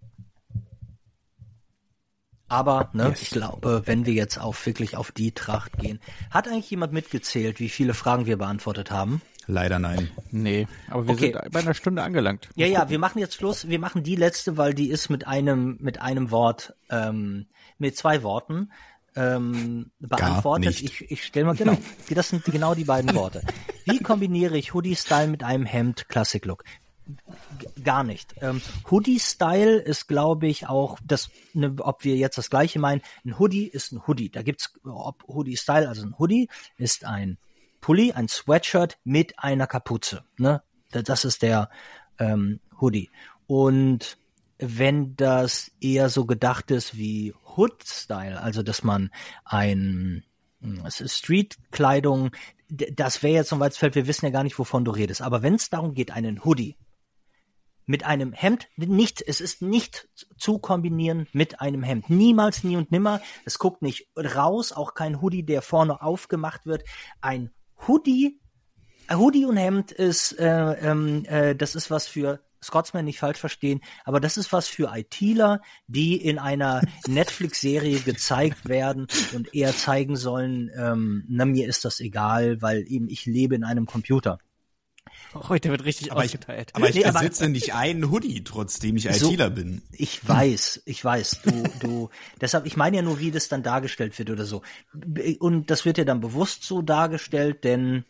Aber ne, Yes. ich glaube, wenn wir jetzt auf wirklich auf die Tracht gehen, hat eigentlich jemand mitgezählt, wie viele Fragen wir beantwortet haben? Leider nein. Nee, aber wir Okay. sind bei einer Stunde angelangt. Ja, ja, wir machen jetzt Schluss. Wir machen die letzte, weil die ist mit einem mit einem Wort, ähm, mit zwei Worten ähm, beantwortet. nicht. Ich, ich stelle mal genau. Das sind genau die beiden Worte. Wie kombiniere ich Hoodie-Style mit einem Hemd Classic Look? G- Gar nicht. Ähm, Hoodie-Style ist, glaube ich, auch, das, ne, ob wir jetzt das Gleiche meinen. Ein Hoodie ist ein Hoodie. Da gibt's, ob Hoodie-Style, also ein Hoodie ist ein Pulli, ein Sweatshirt mit einer Kapuze. Ne? Das das ist der ähm, Hoodie. Und wenn das eher so gedacht ist wie Hood-Style, also dass man ein es ist Street-Kleidung, d- das wäre jetzt so weit ins Feld, wir wissen ja gar nicht, wovon du redest. Aber wenn es darum geht, einen Hoodie mit einem Hemd, nicht, es ist nicht zu kombinieren mit einem Hemd. Niemals, nie und nimmer. Es guckt nicht raus, auch kein Hoodie, der vorne aufgemacht wird. Ein Hoodie, ein Hoodie und Hemd ist, äh, äh, das ist was für Scotsman, nicht falsch verstehen, aber das ist was für ITler, die in einer Netflix-Serie gezeigt werden und eher zeigen sollen, ähm, na, mir ist das egal, weil eben ich lebe in einem Computer. Heute wird richtig aber ausgeteilt. Ich, aber ich Nee, aber- besitze nicht einen Hoodie, trotzdem ich So- ITler bin. Ich weiß, ich weiß, du, du, deshalb, ich meine ja nur, wie das dann dargestellt wird oder so. Und das wird ja dann bewusst so dargestellt, denn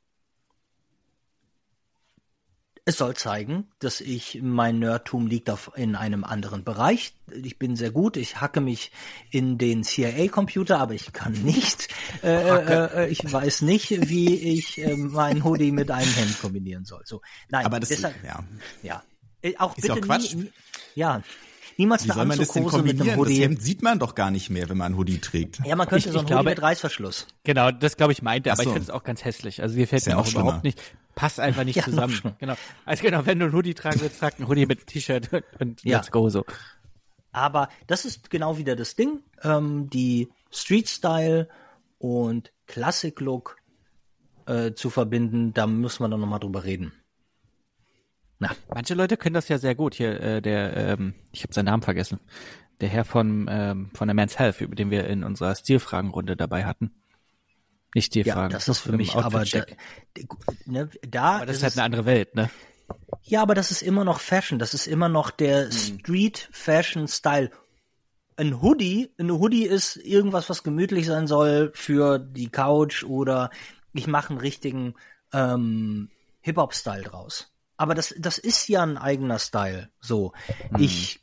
es soll zeigen, dass ich, mein Nerdtum liegt auf, in einem anderen Bereich. Ich bin sehr gut, ich hacke mich in den C I A-Computer, aber ich kann nicht, äh, äh, ich weiß nicht, wie ich äh, meinen Hoodie mit einem Hemd kombinieren soll. So, nein, Aber das, deshalb, ja. ja. Äh, Auch Ist bitte ja auch Quatsch. nie, nie, ja, niemals Wie eine soll man das denn Anzughose mit einem kombinieren? Das Hoodie. Hemd sieht man doch gar nicht mehr, wenn man einen Hoodie trägt. Ja, man könnte Ich- so einen ich Hoodie glaube- mit Reißverschluss. Genau, das glaube ich meinte, aber Ach so. ich finde es auch ganz hässlich. Also mir fällt Ist ja mir auch noch überhaupt schlimmer. nicht, passt einfach nicht Ja, noch zusammen. schlimmer. Genau. Also genau, wenn du einen Hoodie tragen willst, trag einen Hoodie mit T-Shirt und, und Ja. let's go so. Aber das ist genau wieder das Ding. Ähm, die Street-Style und Classic-Look äh, zu verbinden, da müssen wir dann nochmal drüber reden. Na, Manche Leute können das ja sehr gut. Hier, äh, der, ähm, ich habe seinen Namen vergessen. Der Herr von, ähm, von der Men's Health, über den wir in unserer Stilfragenrunde dabei hatten. Nicht ja, Stilfragen. das ist für ähm, mich aber da, Outfit-Check. ne, da Aber das ist ist halt es, eine andere Welt, ne? ja, aber das ist immer noch Fashion. Das ist immer noch der Street-Fashion-Style. Ein Hoodie, ein Hoodie ist irgendwas, was gemütlich sein soll für die Couch oder ich mache einen richtigen ähm, Hip-Hop-Style draus. Aber das, das ist ja ein eigener Style. So, ich,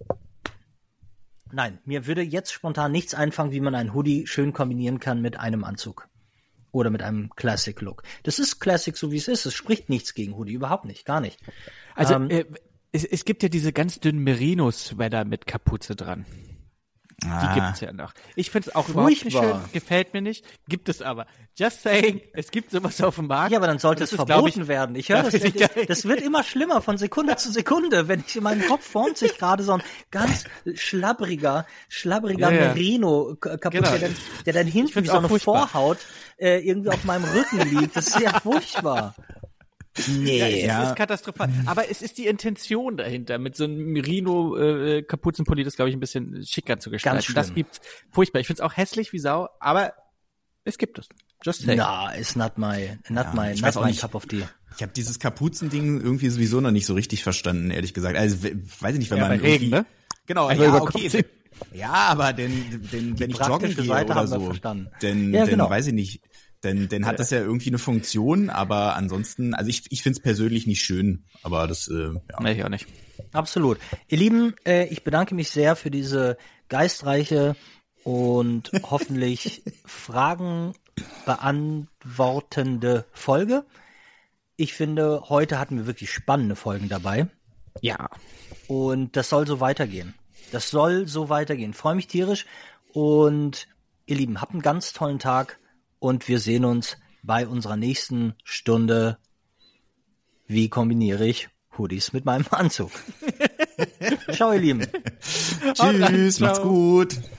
nein, mir würde jetzt spontan nichts einfallen, wie man einen Hoodie schön kombinieren kann mit einem Anzug. Oder mit einem Classic-Look. Das ist Classic, so wie es ist. Es spricht nichts gegen Hoodie, überhaupt nicht, gar nicht. Also Ähm, äh, es, es gibt ja diese ganz dünnen Merino-Sweater mit Kapuze dran. Die Ah. gibt's ja noch. Ich find's auch überhaupt nicht schön, Furchtbar. gefällt mir nicht. Gibt es aber. Just saying, es gibt sowas auf dem Markt. Ja, aber dann sollte Und es das ist, glaub verboten werden. Ich höre das das, finde ich geil. das wird immer schlimmer von Sekunde zu Sekunde. Wenn ich in meinem Kopf formt sich gerade so ein ganz schlabbriger, schlabbriger Ja, ja. Merino k- kaputt, Genau. der, dann, der dann hinten wie find's so auch eine furchtbar. Vorhaut äh, irgendwie auf meinem Rücken liegt. Das ist ja furchtbar. Nee. Ja, es Ja. ist katastrophal. Aber es ist die Intention dahinter, mit so einem Merino-Kapuzenpulli das, glaube ich, ein bisschen schicker zu gestalten. schlimm. Das gibt's furchtbar. Ich find's auch hässlich wie Sau, aber es gibt es. Just saying. Na, it's not my, not Ja, my, ich not weiß auch my nicht. cup of tea. Ich habe dieses Kapuzending irgendwie sowieso noch nicht so richtig verstanden, ehrlich gesagt. Also we- weiß ich nicht, wenn Ja, man bei Regen, irgendwie- ne? Genau, Also ja, über okay. Kopf- Ja, aber denn, denn wenn ich joggen praktische gehe Seite oder haben wir so, verstanden. denn, Ja, denn genau. weiß ich nicht, denn, denn hat das ja irgendwie eine Funktion, aber ansonsten, also ich, ich finde es persönlich nicht schön, aber das, äh, ja. Nee, ich auch nicht. Absolut. Ihr Lieben, äh, ich bedanke mich sehr für diese geistreiche und hoffentlich Fragen beantwortende Folge. Ich finde, heute hatten wir wirklich spannende Folgen dabei Ja. und das soll so weitergehen. Das soll so weitergehen. Freue mich tierisch und ihr Lieben, habt einen ganz tollen Tag und wir sehen uns bei unserer nächsten Stunde. Wie kombiniere ich Hoodies mit meinem Anzug? Ciao, ihr Lieben. Tschüss, Ciao. macht's gut.